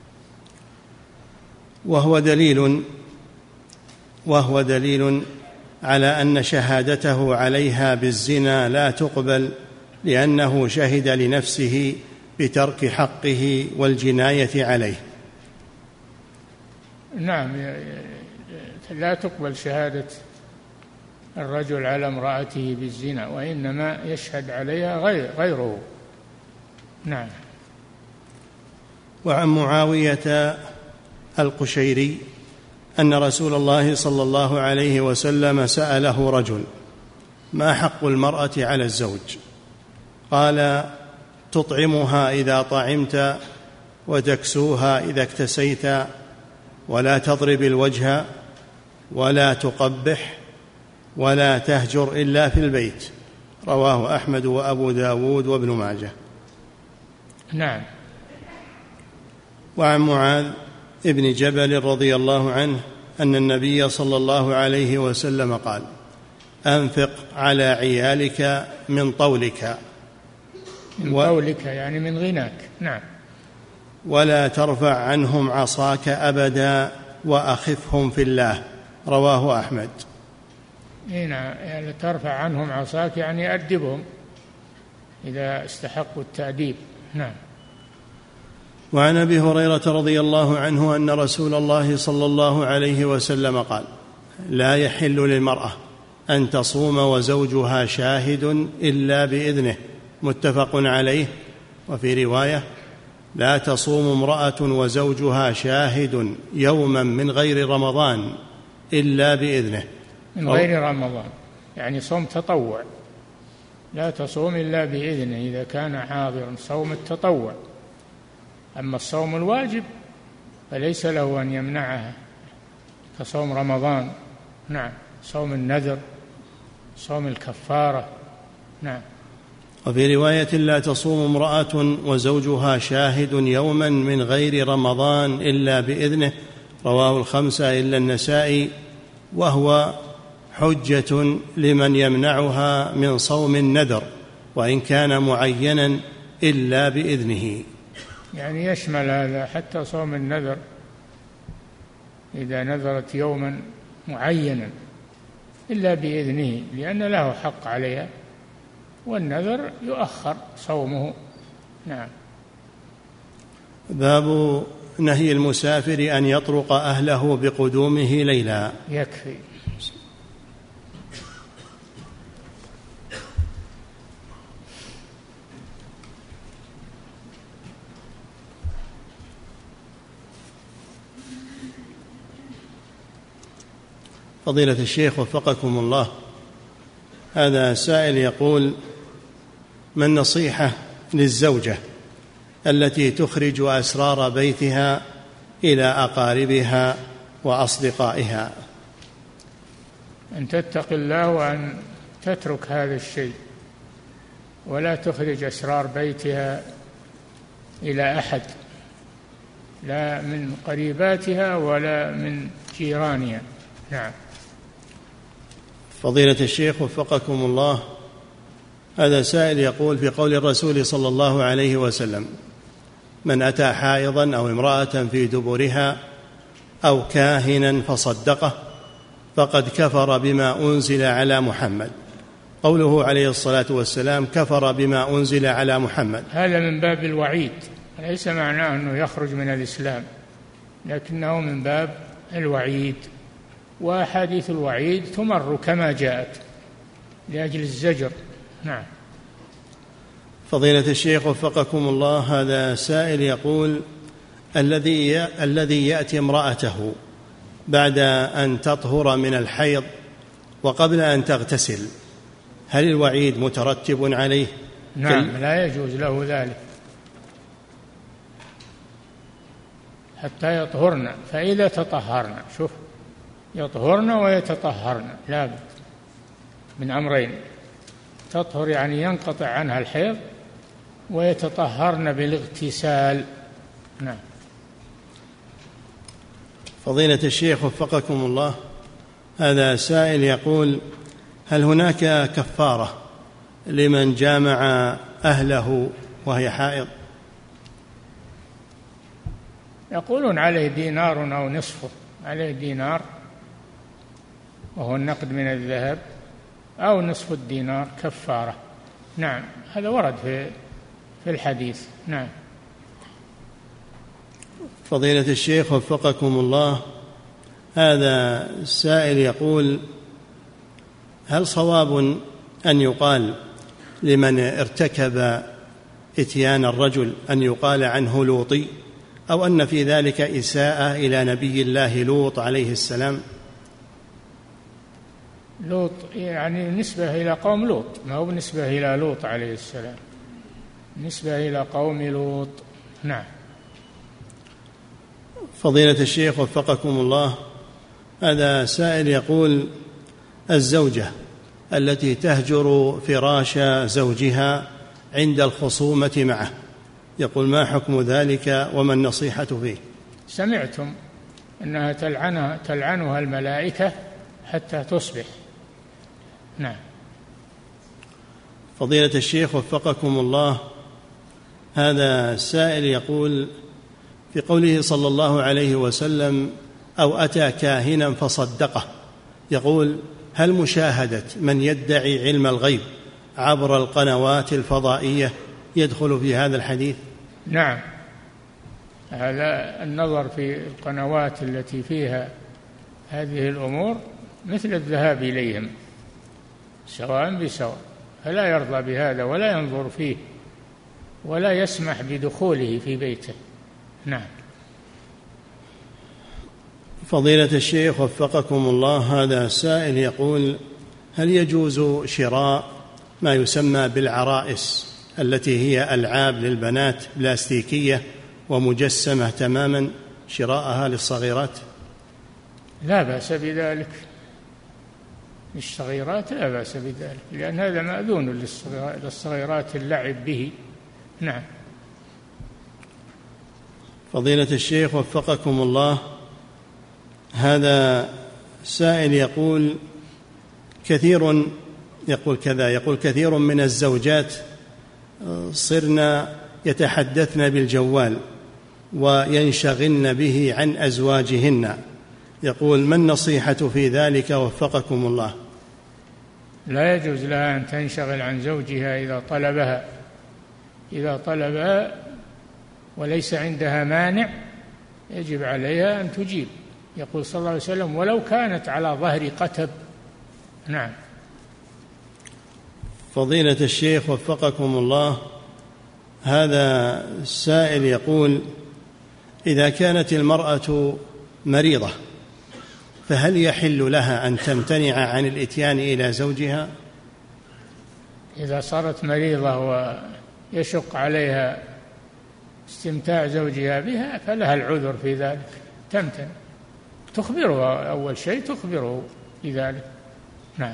وهو دليل وهو دليل على أن شهادته عليها بالزنا لا تقبل، لأنه شهد لنفسه بترك حقه والجناية عليه. نعم، لا تقبل شهادة الرجل على امرأته بالزنا، وإنما يشهد عليها غير غيره. نعم. وعن معاوية القشيري أن رسول الله صلى الله عليه وسلم سأله رجل: ما حق المرأة على الزوج؟ قال: تطعمها إذا طعمت، وتكسوها إذا اكتسيت، ولا تضرب الوجه، ولا تقبح، ولا تهجر إلا في البيت. رواه أحمد وأبو داود وابن ماجه. نعم. وعن معاذ ابن جبل رضي الله عنه أن النبي صلى الله عليه وسلم قال: أنفق على عيالك من طولك، من و... طولك يعني من غناك. نعم. ولا ترفع عنهم عصاك أبدا، وأخفهم في الله. رواه أحمد. نعم، يعني ترفع عنهم عصاك يعني أدبهم إذا استحقوا التأديب. نعم. وعن أبي هريرة رضي الله عنه أن رسول الله صلى الله عليه وسلم قال: لا يحل للمرأة أن تصوم وزوجها شاهد إلا بإذنه. متفق عليه. وفي رواية: لا تصوم امرأة وزوجها شاهد يوما من غير رمضان إلا بإذنه. من غير رمضان يعني صوم تطوع، لا تصوم إلا بإذنه إذا كان حاضرا، صوم التطوع. أما الصوم الواجب فليس له أن يمنعها كصوم رمضان. نعم. صوم النذر، صوم الكفارة. نعم. وفي رواية: لا تصوم امرأة وزوجها شاهد يوما من غير رمضان إلا بإذنه. رواه الخمسة إلا النسائي. وهو حجة لمن يمنعها من صوم النذر وإن كان معينا إلا بإذنه. يعني يشمل هذا حتى صوم النذر، إذا نذرت يوما معينا إلا بإذنه، لأن له حق عليها، والنذر يؤخر صومه. نعم. باب نهي المسافر أن يطرق أهله بقدومه ليلا. يكفي. فضيلة الشيخ وفقكم الله، هذا سائل يقول: ما النصيحة للزوجة التي تخرج أسرار بيتها إلى أقاربها وأصدقائها؟ أن تتقي الله وأن تترك هذا الشيء، ولا تخرج أسرار بيتها إلى أحد، لا من قريباتها ولا من جيرانها. نعم. فضيلة الشيخ وفقكم الله، هذا سائل يقول: في قول الرسول صلى الله عليه وسلم: من أتى حائضا أو امرأة في دبرها أو كاهنا فصدقه فقد كفر بما أنزل على محمد. قوله عليه الصلاة والسلام كفر بما أنزل على محمد، هذا من باب الوعيد، ليس معناه أنه يخرج من الإسلام، لكنه من باب الوعيد، وأحاديث الوعيد تمر كما جاءت لأجل الزجر. نعم. فضيلة الشيخ وفقكم الله، هذا سائل يقول: الذي الذي يأتي امرأته بعد أن تطهر من الحيض وقبل أن تغتسل، هل الوعيد مترتب عليه؟ نعم، لا يجوز له ذلك حتى يطهرن، فإذا تطهرن، شوف، يطهرن ويتطهرن، لا بد من أمرين: تطهر يعني ينقطع عنها الحيض، ويتطهرن بالاغتسال. نعم. فضيلة الشيخ وفقكم الله، هذا سائل يقول: هل هناك كفارة لمن جامع أهله وهي حائض؟ يقولون عليه دينار أو نصفه، عليه دينار وهو النقد من الذهب أو نصف الدينار كفارة. نعم، هذا ورد في في الحديث. نعم. فضيلة الشيخ وفقكم الله، هذا السائل يقول: هل صواب أن يقال لمن ارتكب إتيان الرجل أن يقال عنه لوطي، أو أن في ذلك إساءة إلى نبي الله لوط عليه السلام؟ لوط يعني نسبة إلى قوم لوط، ما هو بالنسبة إلى لوط عليه السلام، نسبة إلى قوم لوط. نعم. فضيلة الشيخ وفقكم الله، هذا سائل يقول: الزوجة التي تهجر فراش زوجها عند الخصومة معه، يقول: ما حكم ذلك وما النصيحة فيه؟ سمعتم أنها تلعنها تلعنها الملائكة حتى تصبح. نعم. فضيلة الشيخ وفقكم الله، هذا السائل يقول: في قوله صلى الله عليه وسلم: أو أتى كاهنا فصدقه، يقول: هل مشاهدة من يدعي علم الغيب عبر القنوات الفضائية يدخل في هذا الحديث؟ نعم، هذا النظر في القنوات التي فيها هذه الأمور مثل الذهاب إليهم سواء بسواء، فلا يرضى بهذا ولا ينظر فيه ولا يسمح بدخوله في بيته. نعم. فضيلة الشيخ وفقكم الله، هذا السائل يقول: هل يجوز شراء ما يسمى بالعرائس التي هي ألعاب للبنات بلاستيكية ومجسمة تماما، شراءها للصغيرات؟ لا بأس بذلك، للصغيرات لا بأس بذلك، لأن هذا مأذون للصغيرات اللعب به. نعم. فضيلة الشيخ وفقكم الله، هذا سائل يقول: كثير يقول كذا يقول كثير من الزوجات صرنا يتحدثن بالجوال وينشغلن به عن أزواجهن، يقول: ما النصيحة في ذلك وفقكم الله؟ لا يجوز لها أن تنشغل عن زوجها إذا طلبها، إذا طلبها وليس عندها مانع يجب عليها أن تجيب. يقول صلى الله عليه وسلم: ولو كانت على ظهر قتب. نعم. فضيلة الشيخ وفقكم الله، هذا السائل يقول: إذا كانت المرأة مريضة فهل يحل لها أن تمتنع عن الإتيان إلى زوجها؟ إذا صارت مريضة ويشق عليها استمتاع زوجها بها فلها العذر في ذلك، تمتنع، تخبره أول شيء، تخبره بذلك. نعم.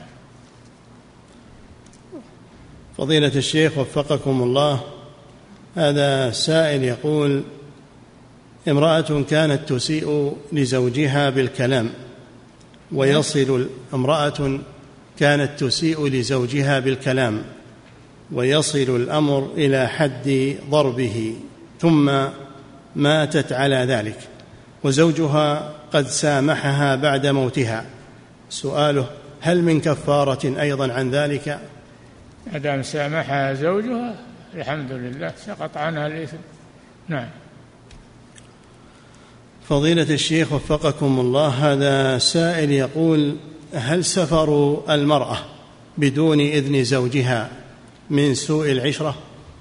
فضيلة الشيخ وفقكم الله، هذا سائل يقول: امرأة كانت تسيء لزوجها بالكلام ويصل امرأة كانت تسيء لزوجها بالكلام ويصل الأمر إلى حد ضربه، ثم ماتت على ذلك وزوجها قد سامحها بعد موتها. سؤاله: هل من كفارة أيضا عن ذلك؟ ما دام سامحها زوجها الحمد لله سقط عنها الإثم. نعم. فضيلة الشيخ وفقكم الله، هذا سائل يقول: هل سفر المرأة بدون إذن زوجها من سوء العشرة؟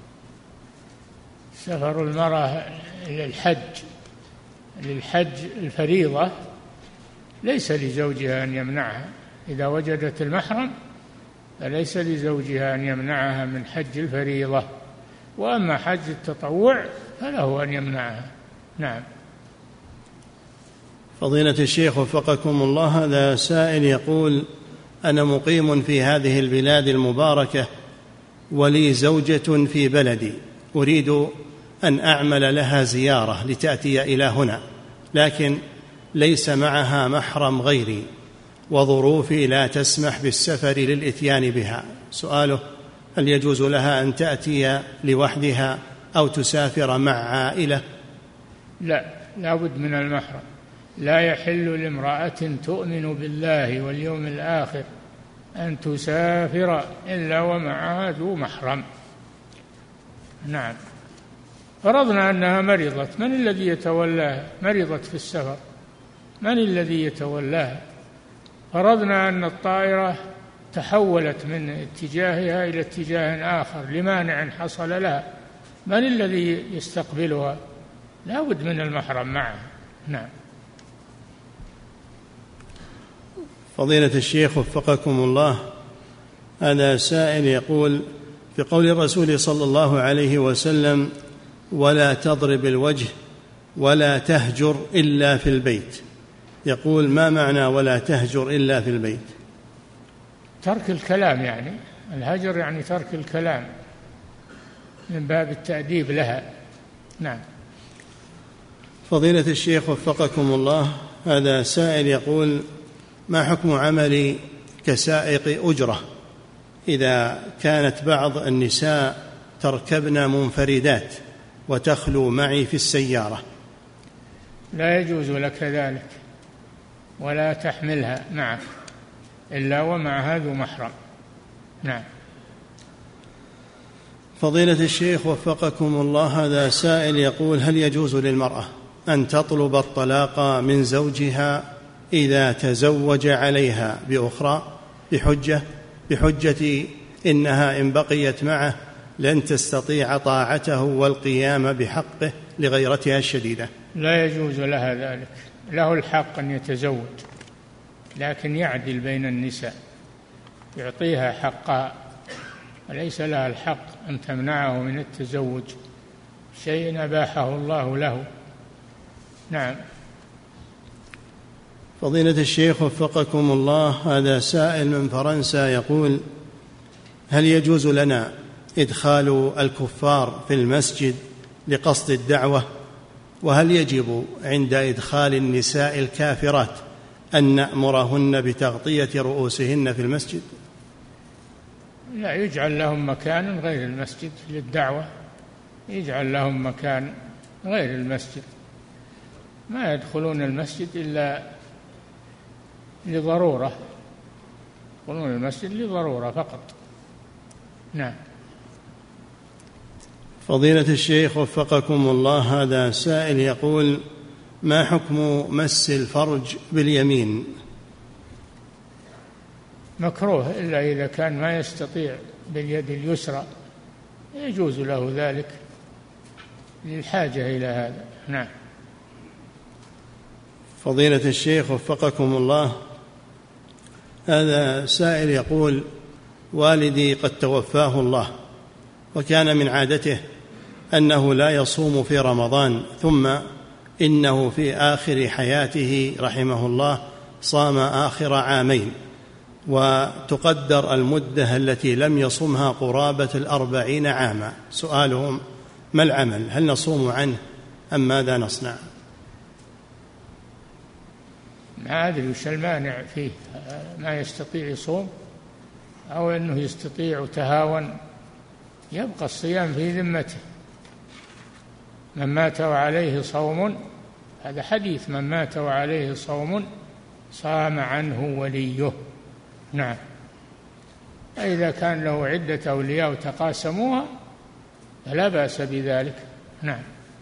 سفر المرأة للحج للحج الفريضة ليس لزوجها أن يمنعها، إذا وجدت المحرم فليس لزوجها أن يمنعها من حج الفريضة، وأما حج التطوع فله أن يمنعها. نعم. فضيلة الشيخ وفقكم الله، هذا سائل يقول: أنا مقيم في هذه البلاد المباركة ولي زوجة في بلدي، أريد أن أعمل لها زيارة لتأتي إلى هنا، لكن ليس معها محرم غيري وظروفي لا تسمح بالسفر للإتيان بها. سؤاله: هل يجوز لها أن تأتي لوحدها أو تسافر مع عائلة؟ لا، لا بد من المحرم. لا يحل لامرأة تؤمن بالله واليوم الآخر أن تسافر إلا ومعها ذو محرم. نعم. فرضنا أنها مرضت، من الذي يتولاها؟ مرضت في السفر، من الذي يتولاها؟ فرضنا أن الطائرة تحولت من اتجاهها إلى اتجاه آخر لمانع حصل لها، من الذي يستقبلها؟ لا بد من المحرم معها. نعم. فضيلة الشيخ وفقكم الله، هذا سائل يقول: في قول الرسول صلى الله عليه وسلم: ولا تضرب الوجه ولا تهجر إلا في البيت، يقول: ما معنى ولا تهجر إلا في البيت؟ ترك الكلام، يعني الهجر يعني ترك الكلام من باب التأديب لها. نعم. فضيلة الشيخ وفقكم الله، هذا سائل يقول: ما حكم عملي كسائق أجرة إذا كانت بعض النساء تركبن منفردات وتخلو معي في السيارة؟ لا يجوز لك ذلك، ولا تحملها معك إلا ومع ذو محرم. نعم. فضيلة الشيخ وفقكم الله، هذا سائل يقول: هل يجوز للمرأة أن تطلب الطلاق من زوجها إذا تزوج عليها بأخرى بحجة بحجة إنها إن بقيت معه لن تستطيع طاعته والقيام بحقه لغيرتها الشديدة؟ لا يجوز لها ذلك، له الحق أن يتزوج، لكن يعدل بين النساء، يعطيها حقها، وليس لها الحق أن تمنعه من التزوج شيء أباحه الله له. نعم. فضيلة الشيخ وفقكم الله، هذا سائل من فرنسا يقول: هل يجوز لنا إدخال الكفار في المسجد لقصد الدعوة؟ وهل يجب عند إدخال النساء الكافرات أن نأمرهن بتغطية رؤوسهن في المسجد؟ لا، يجعل لهم مكان غير المسجد للدعوة، يجعل لهم مكان غير المسجد، ما يدخلون المسجد إلا لضرورة، يدخلون المسجد لضرورة فقط. نعم. فضيلة الشيخ وفقكم الله، هذا سائل يقول: ما حكم مس الفرج باليمين؟ مكروه، إلا إذا كان ما يستطيع باليد اليسرى يجوز له ذلك للحاجة إلى هذا. نعم. فضيلة الشيخ وفقكم الله، هذا سائل يقول: والدي قد توفاه الله، وكان من عادته أنه لا يصوم في رمضان، ثم إنه في آخر حياته رحمه الله صام آخر عامين، وتقدر المدة التي لم يصمها قرابة الأربعين عاما. سؤالهم: ما العمل؟ هل نصوم عنه أم ماذا نصنع؟ ما أدري وش المانع فيه، ما يستطيع يصوم أو أنه يستطيع تهاون، يبقى الصيام في ذمته. من مات وعليه صوم، هذا حديث: من مات وعليه صوم صام عنه وليه. نعم. إذا كان له عدة أولياء وتقاسموها فلا بأس بذلك. نعم.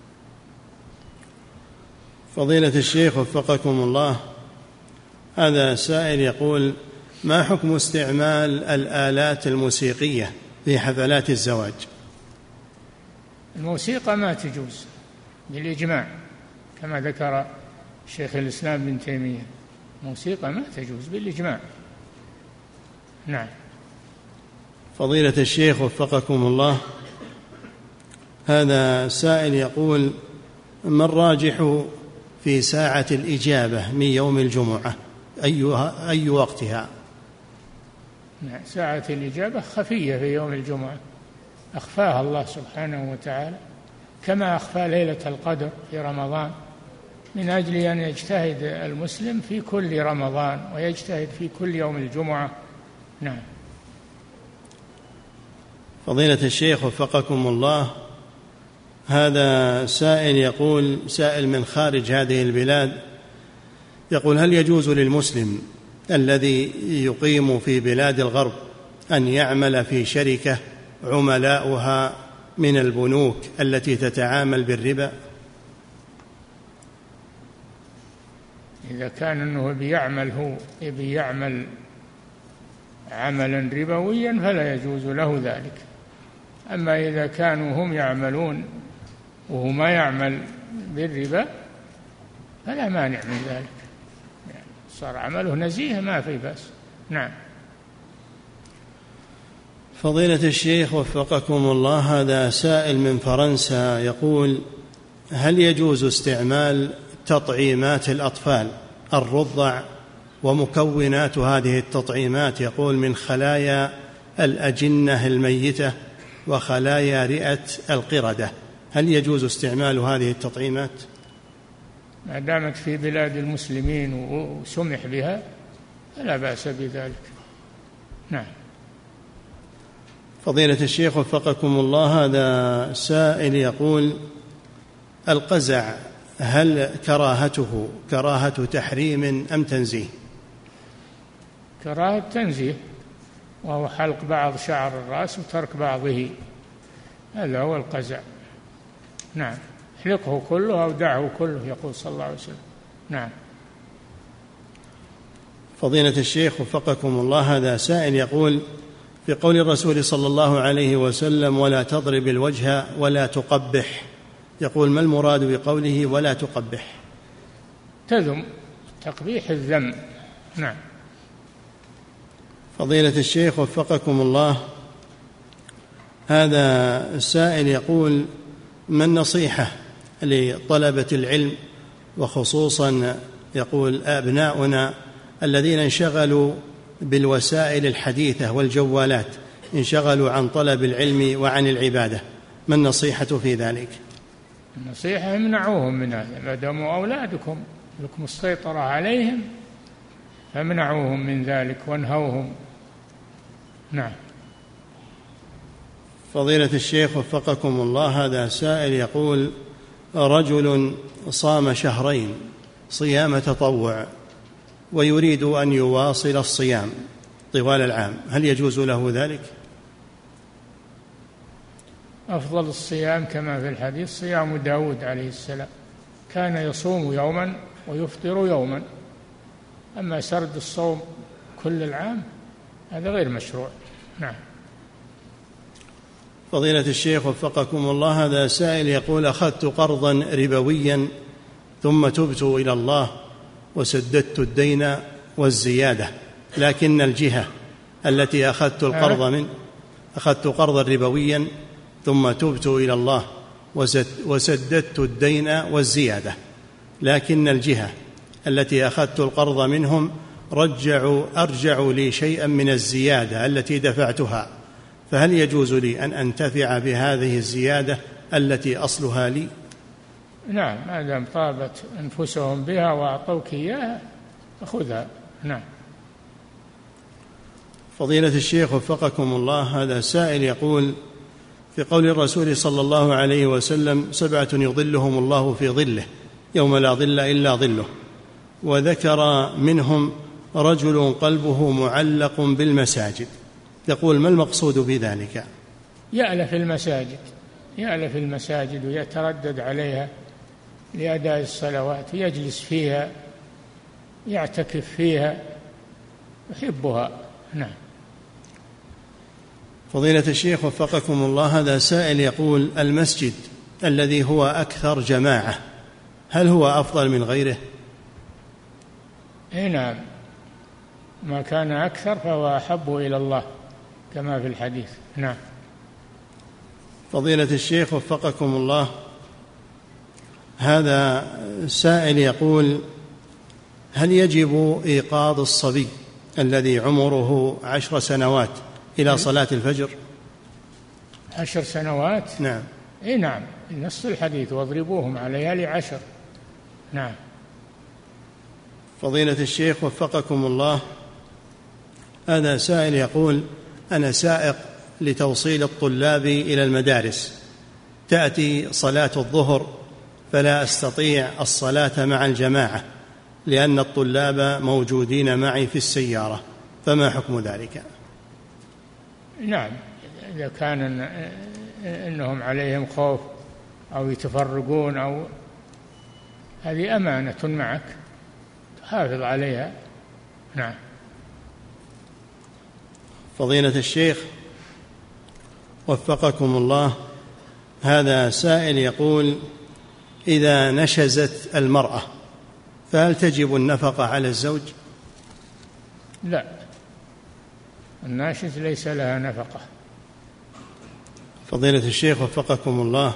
فضيلة الشيخ وفقكم الله، هذا سائل يقول: ما حكم استعمال الآلات الموسيقية في حفلات الزواج؟ الموسيقى ما تجوز بالإجماع، كما ذكر شيخ الإسلام ابن تيمية، الموسيقى ما تجوز بالإجماع. نعم. فضيلة الشيخ وفقكم الله، هذا سائل يقول: ما الراجح في ساعة الإجابة من يوم الجمعة؟ أيها أي وقتها؟ نعم. ساعة الإجابة خفية في يوم الجمعة، أخفاها الله سبحانه وتعالى، كما أخفى ليلة القدر في رمضان، من أجل أن يجتهد المسلم في كل رمضان ويجتهد في كل يوم الجمعة. نعم. فضيلة الشيخ وفقكم الله، هذا سائل يقول، سائل من خارج هذه البلاد، يقول: هل يجوز للمسلم الذي يقيم في بلاد الغرب أن يعمل في شركة عملاؤها من البنوك التي تتعامل بالربا؟ إذا كان أنه بيعمل هو بيعمل عملا ربويا فلا يجوز له ذلك. أما إذا كانوا هم يعملون وهو ما يعمل بالربا فلا مانع من ذلك، يعني صار عمله نزيه ما في بأس. نعم. فضيلة الشيخ وفقكم الله، هذا سائل من فرنسا يقول: هل يجوز استعمال تطعيمات الأطفال الرضع ومكونات هذه التطعيمات، يقول من خلايا الأجنة الميتة وخلايا رئة القردة، هل يجوز استعمال هذه التطعيمات؟ ما دامت في بلاد المسلمين وسمح بها فلا بأس بذلك. نعم. فضيلة الشيخ وفقكم الله، هذا سائل يقول: القزع هل كراهته كراهة تحريم أم تنزيه؟ كراهة تنزيه، وهو حلق بعض شعر الرأس وترك بعضه، هذا هو القزع. نعم، احلقه كله أو دعه كله، يقول صلى الله عليه وسلم. نعم. فضيلة الشيخ وفقكم الله، هذا سائل يقول: في قول الرسول صلى الله عليه وسلم: ولا تضرب الوجه ولا تقبح، يقول: ما المراد بقوله ولا تقبح؟ تذم، تقبيح الذم. نعم. فضيلة الشيخ وفقكم الله، هذا السائل يقول: ما النصيحة لطلبة العلم، وخصوصا يقول أبناؤنا الذين انشغلوا بالوسائل الحديثة والجوالات، انشغلوا عن طلب العلم وعن العبادة، ما النصيحة في ذلك؟ النصيحة امنعوهم من هذا، ما داموا أولادكم لكم السيطرة عليهم فامنعوهم من ذلك وانهوهم. نعم. فضيلة الشيخ وفقكم الله، هذا سائل يقول: رجل صام شهرين صيام تطوع ويريد أن يواصل الصيام طوال العام، هل يجوز له ذلك؟ أفضل الصيام كما في الحديث صيام داود عليه السلام، كان يصوم يوما ويفطر يوما. أما سرد الصوم كل العام هذا غير مشروع. نعم. فضيلة الشيخ وفقكم الله، هذا سائل يقول: أخذت قرضا ربويا ثم تبت إلى الله وسددت الدين والزيادة، لكن الجهة التي أخذت القرض من أخذت قرضا ربويا ثم تبت إلى الله وسددت الدين والزيادة، لكن الجهة التي أخذت القرض منهم رجعوا أرجعوا لي شيئا من الزيادة التي دفعتها، فهل يجوز لي أن أنتفع بهذه الزيادة التي أصلها لي؟ نعم، ما دام طابت أنفسهم بها وأعطوك إياها فخذها. نعم. فضيلة الشيخ وفقكم الله، هذا سائل يقول: في قول الرسول صلى الله عليه وسلم: سبعة يظلهم الله في ظله يوم لا ظل إلا ظله، وذكر منهم رجل قلبه معلق بالمساجد، يقول: ما المقصود بذلك؟ يألف المساجد يألف المساجد ويتردد عليها لأداء الصلوات، يجلس فيها يعتكف فيها يحبها. نعم. فضيلة الشيخ وفقكم الله، هذا سائل يقول: المسجد الذي هو أكثر جماعة هل هو أفضل من غيره؟ إيه نعم، ما كان أكثر فهو أحب إلى الله كما في الحديث. نعم. فضيلة الشيخ وفقكم الله، هذا سائل يقول: هل يجب إيقاظ الصبي الذي عمره عشر سنوات إلى صلاة الفجر؟ عشر سنوات؟ نعم. إيه نعم، نص الحديث: واضربوهم عليها لعشر. نعم. فضيلة الشيخ وفقكم الله، هذا سائل يقول: أنا سائق لتوصيل الطلاب إلى المدارس، تأتي صلاة الظهر فلا أستطيع الصلاة مع الجماعة لأن الطلاب موجودين معي في السيارة، فما حكم ذلك؟ نعم، إذا كان إنهم عليهم خوف أو يتفرقون أو هذه أمانة معك تحافظ عليها. نعم. فضيلة الشيخ وفقكم الله، هذا سائل يقول: إذا نشزت المرأة فهل تجب النفقة على الزوج؟ لا، الناشز ليس لها نفقة. فضيلة الشيخ وفقكم الله،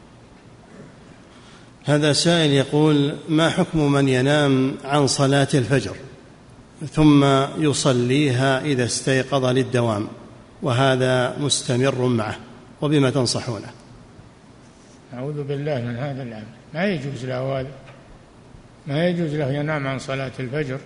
هذا سائل يقول: ما حكم من ينام عن صلاة الفجر ثم يصليها إذا استيقظ للدوام وهذا مستمر معه، وبما تنصحونه؟ أعوذ بالله من هذا العمل، ما يجوز له هذا، ما يجوز له ينام عن صلاة الفجر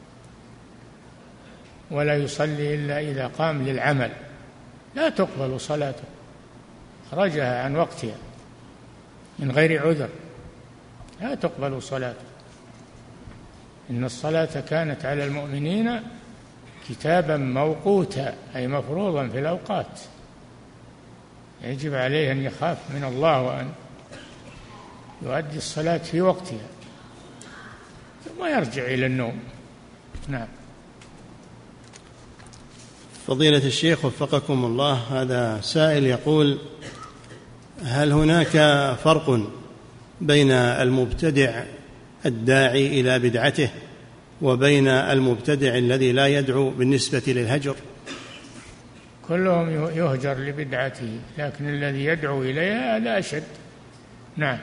ولا يصلي إلا إذا قام للعمل، لا تقبل صلاته، خرجها عن وقتها من غير عذر، لا تقبل صلاته. إن الصلاة كانت على المؤمنين كتابا موقوتا، أي مفروضا في الأوقات، يجب عليه أن يخاف من الله وأن يؤدي الصلاة في وقتها ثم يرجع إلى النوم. نعم. فضيلة الشيخ وفقكم الله، هذا سائل يقول: هل هناك فرق بين المبتدع الداعي إلى بدعته وبين المبتدع الذي لا يدعو بالنسبة للهجر؟ كلهم يهجر لبدعته، لكن الذي يدعو إليها هذا أشد. نعم.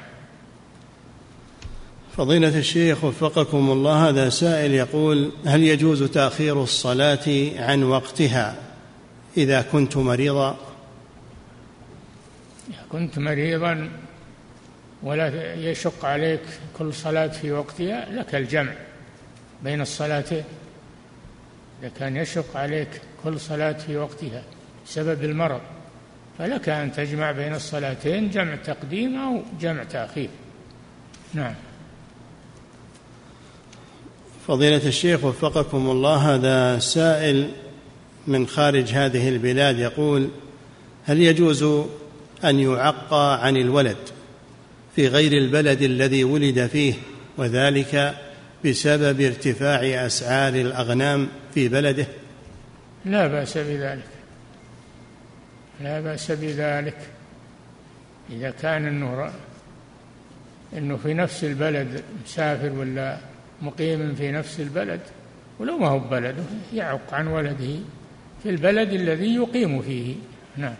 فضيلة الشيخ وفقكم الله، هذا سائل يقول: هل يجوز تأخير الصلاة عن وقتها إذا كنت مريضا؟ إذا كنت مريضا ولا يشق عليك كل صلاة في وقتها لك الجمع بين الصلاتين. إذا كان يشق عليك كل صلاة في وقتها بسبب المرض فلك أن تجمع بين الصلاتين، جمع تقديم أو جمع تأخير. نعم. فضيلة الشيخ وفقكم الله، هذا سائل من خارج هذه البلاد يقول: هل يجوز أن يعقى عن الولد في غير البلد الذي ولد فيه وذلك بسبب ارتفاع أسعار الأغنام في بلده؟ لا بأس بذلك، لا بأس بذلك إذا كان إنه إنه في نفس البلد، مسافر ولا مقيم في نفس البلد، ولو ما هو ببلده يعق عن ولده في البلد الذي يقيم فيه. نعم.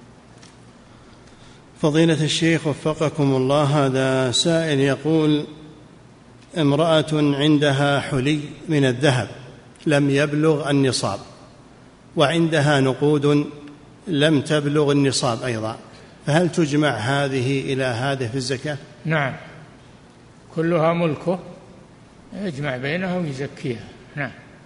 فضيلة الشيخ وفقكم الله، هذا سائل يقول: امرأة عندها حلي من الذهب لم يبلغ النصاب وعندها نقود لم تبلغ النصاب أيضا، فهل تجمع هذه إلى هذه في الزكاة؟ نعم، كلها ملكه، يجمع بينها ويزكيها. نعم.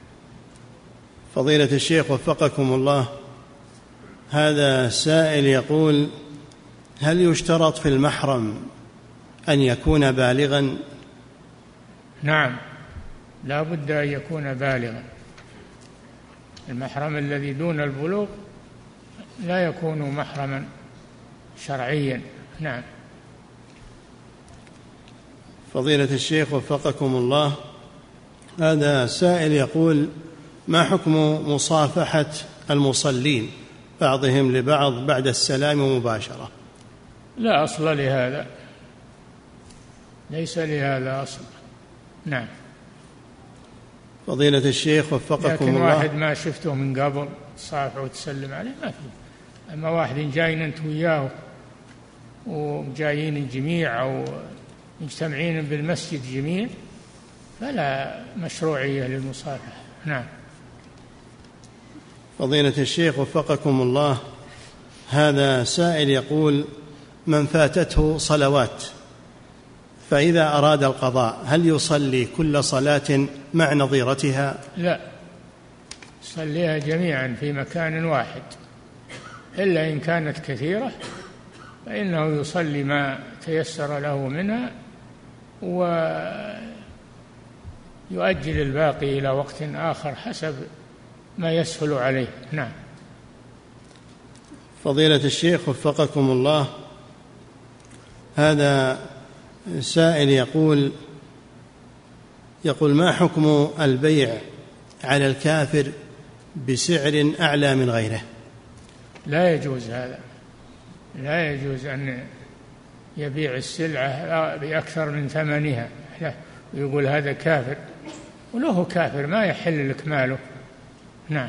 فضيلة الشيخ وفقكم الله، هذا سائل يقول: هل يشترط في المحرم أن يكون بالغا؟ نعم، لا بد أن يكون بالغا. المحرم الذي دون البلوغ لا يكون محرما شرعيا. نعم. فضيلة الشيخ وفقكم الله، هذا سائل يقول: ما حكم مصافحة المصلين بعضهم لبعض بعد السلام مباشرة؟ لا أصل لهذا، ليس لهذا أصل. نعم. فضيلة الشيخ وفقكم لكن الله، واحد ما شفته من قبل تصافح وتسلم عليه ما فيه، أما واحد جايين أنت وياه وجايين الجميع أو مجتمعين بالمسجد جميع فلا مشروعية للمصافحة. نعم. فضيلة الشيخ وفقكم الله، هذا سائل يقول: من فاتته صلوات فإذا أراد القضاء هل يصلي كل صلاة مع نظيرتها؟ لا، يصليها جميعا في مكان واحد إلا إن كانت كثيرة فإنه يصلي ما تيسر له منها ويؤجل الباقي إلى وقت آخر حسب ما يسهل عليه. نعم. فضيلة الشيخ وفقكم الله، هذا سائل يقول يقول ما حكم البيع على الكافر بسعر أعلى من غيره؟ لا يجوز هذا، لا يجوز أن يبيع السلعة بأكثر من ثمنها، لا، ويقول هذا كافر وله كافر ما يحل لك ماله. نعم.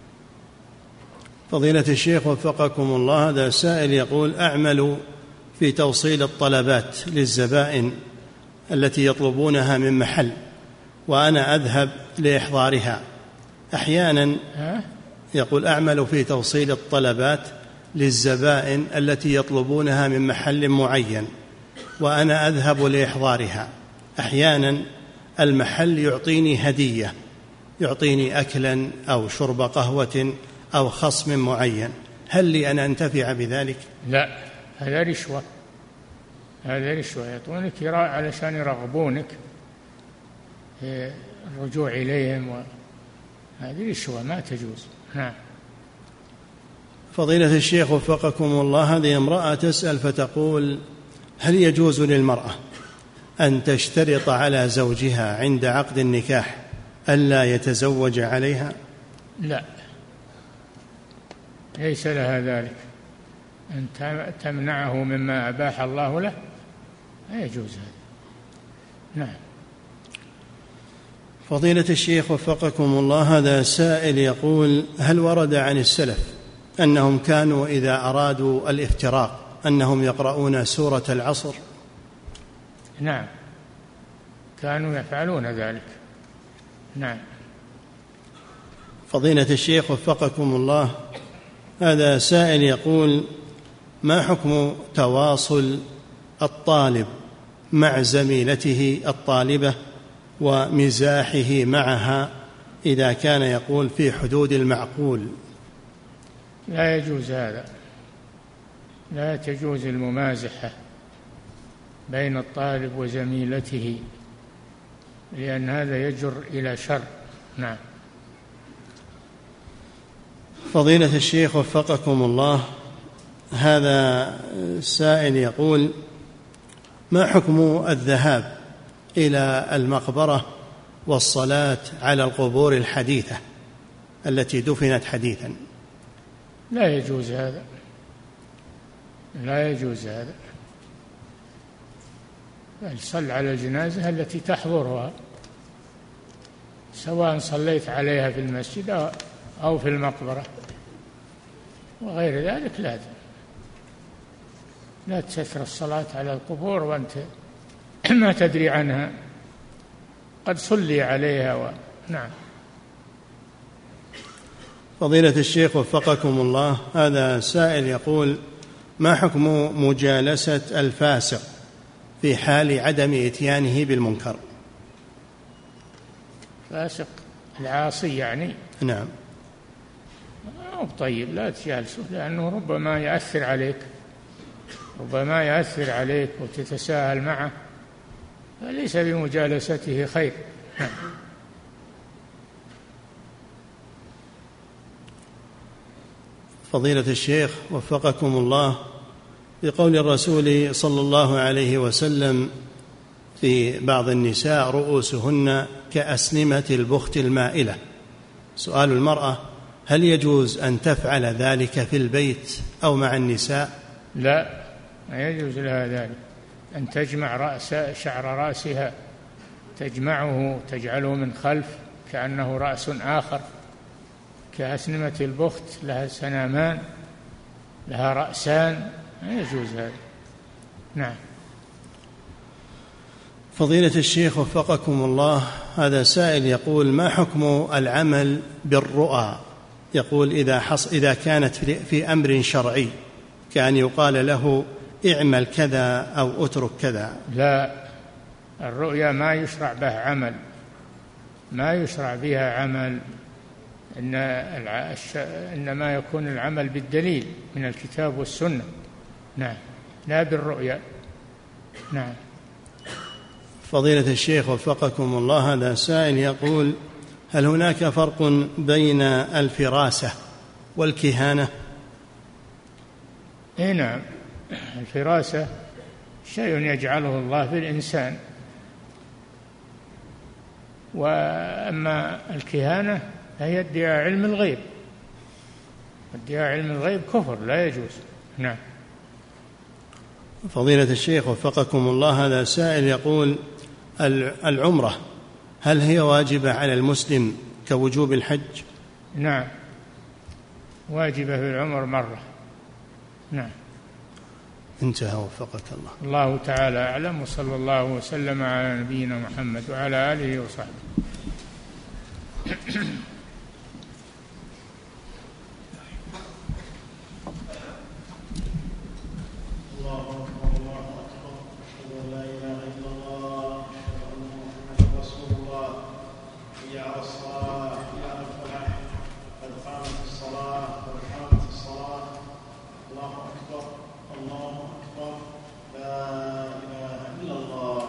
فضيلة الشيخ وفقكم الله، هذا سائل يقول أعمل في توصيل الطلبات للزبائن التي يطلبونها من محل وأنا أذهب لإحضارها أحيانا. يقول أعمل في توصيل الطلبات للزبائن التي يطلبونها من محل معين وأنا أذهب لإحضارها أحيانا المحل يعطيني هدية، يعطيني أكلا أو شرب قهوة أو خصم معين، هل لي أن أنتفع بذلك؟ لا، هذا رشوة، هذا رشوة، يعطونك علشان يرغبونك في الرجوع إليهم، وهذه رشوة ما تجوز. نعم. فضيلة الشيخ وفقكم الله، هذه امرأة تسأل فتقول هل يجوز للمرأة أن تشترط على زوجها عند عقد النكاح ألا يتزوج عليها؟ لا، ليس لها ذلك، أن تمنعه مما أباح الله له لا يجوز هذا. نعم. فضيلة الشيخ وفقكم الله، هذا سائل يقول هل ورد عن السلف أنهم كانوا إذا أرادوا الافتراق أنهم يقرؤون سورة العصر؟ نعم، كانوا يفعلون ذلك. نعم. فضيلة الشيخ وفقكم الله، هذا سائل يقول ما حكم تواصل الطالب مع زميلته الطالبة ومزاحه معها إذا كان يقول في حدود المعقول؟ لا يجوز هذا، لا تجوز الممازحة بين الطالب وزميلته، لأن هذا يجر إلى شر. نعم. فضيلة الشيخ وفقكم الله، هذا سائل يقول ما حكم الذهاب إلى المقبرة والصلاة على القبور الحديثة التي دفنت حديثا؟ لا يجوز هذا، لا يجوز هذا، بل صل على الجنازة التي تحضرها، سواء صليت عليها في المسجد أو في المقبرة وغير ذلك. لا لا تكثر الصلاة على القبور وأنت ما تدري عنها، قد صلي عليها و... نعم. فضيلة الشيخ وفقكم الله، هذا سائل يقول ما حكم مجالسة الفاسق في حال عدم إتيانه بالمنكر؟ فاسق العاصي يعني؟ نعم. طيب لا تجالسه، لأنه ربما يأثر عليك، ربما يأثر عليك وتتساهل معه، فليس بمجالسته خير. نعم. فضيلة الشيخ وفقكم الله، بقول الرسول صلى الله عليه وسلم في بعض النساء رؤوسهن كأسنمة البخت المائلة، سؤال المرأة هل يجوز أن تفعل ذلك في البيت أو مع النساء؟ لا، لا يجوز لها ذلك، أن تجمع رأس شعر رأسها، تجمعه تجعله من خلف كأنه رأس آخر، كأسنمة البخت، لها سنامان، لها رأسان، لا يجوز هذا. نعم. فضيلة الشيخ وفقكم الله، هذا سائل يقول ما حكم العمل بالرؤى؟ يقول إذا, حص إذا كانت في أمر شرعي كأن يقال له اعمل كذا أو اترك كذا. لا، الرؤيا ما يشرع بها عمل، ما يشرع بها عمل، إن إنما يكون العمل بالدليل من الكتاب والسنة. نعم، لا بالرؤيا. نعم. فضيلة الشيخ وفقكم الله، هذا سائل يقول: هل هناك فرق بين الفراسة والكهانة؟ إيه نعم، الفراسة شيء يجعله الله في الإنسان، وأما الكهانة فهي ادعاء علم الغيب. ادعاء علم الغيب كفر لا يجوز. نعم. فضيلة الشيخ وفقكم الله، هذا سائل يقول: العمرة هل هي واجبة على المسلم كوجوب الحج؟ نعم، واجبة في العمر مرة. نعم. انتهى وفقك الله. الله تعالى أعلم، وصلى الله وسلم على نبينا محمد وعلى آله وصحبه. الله أكبر، الله أكبر، لا إله إلا الله.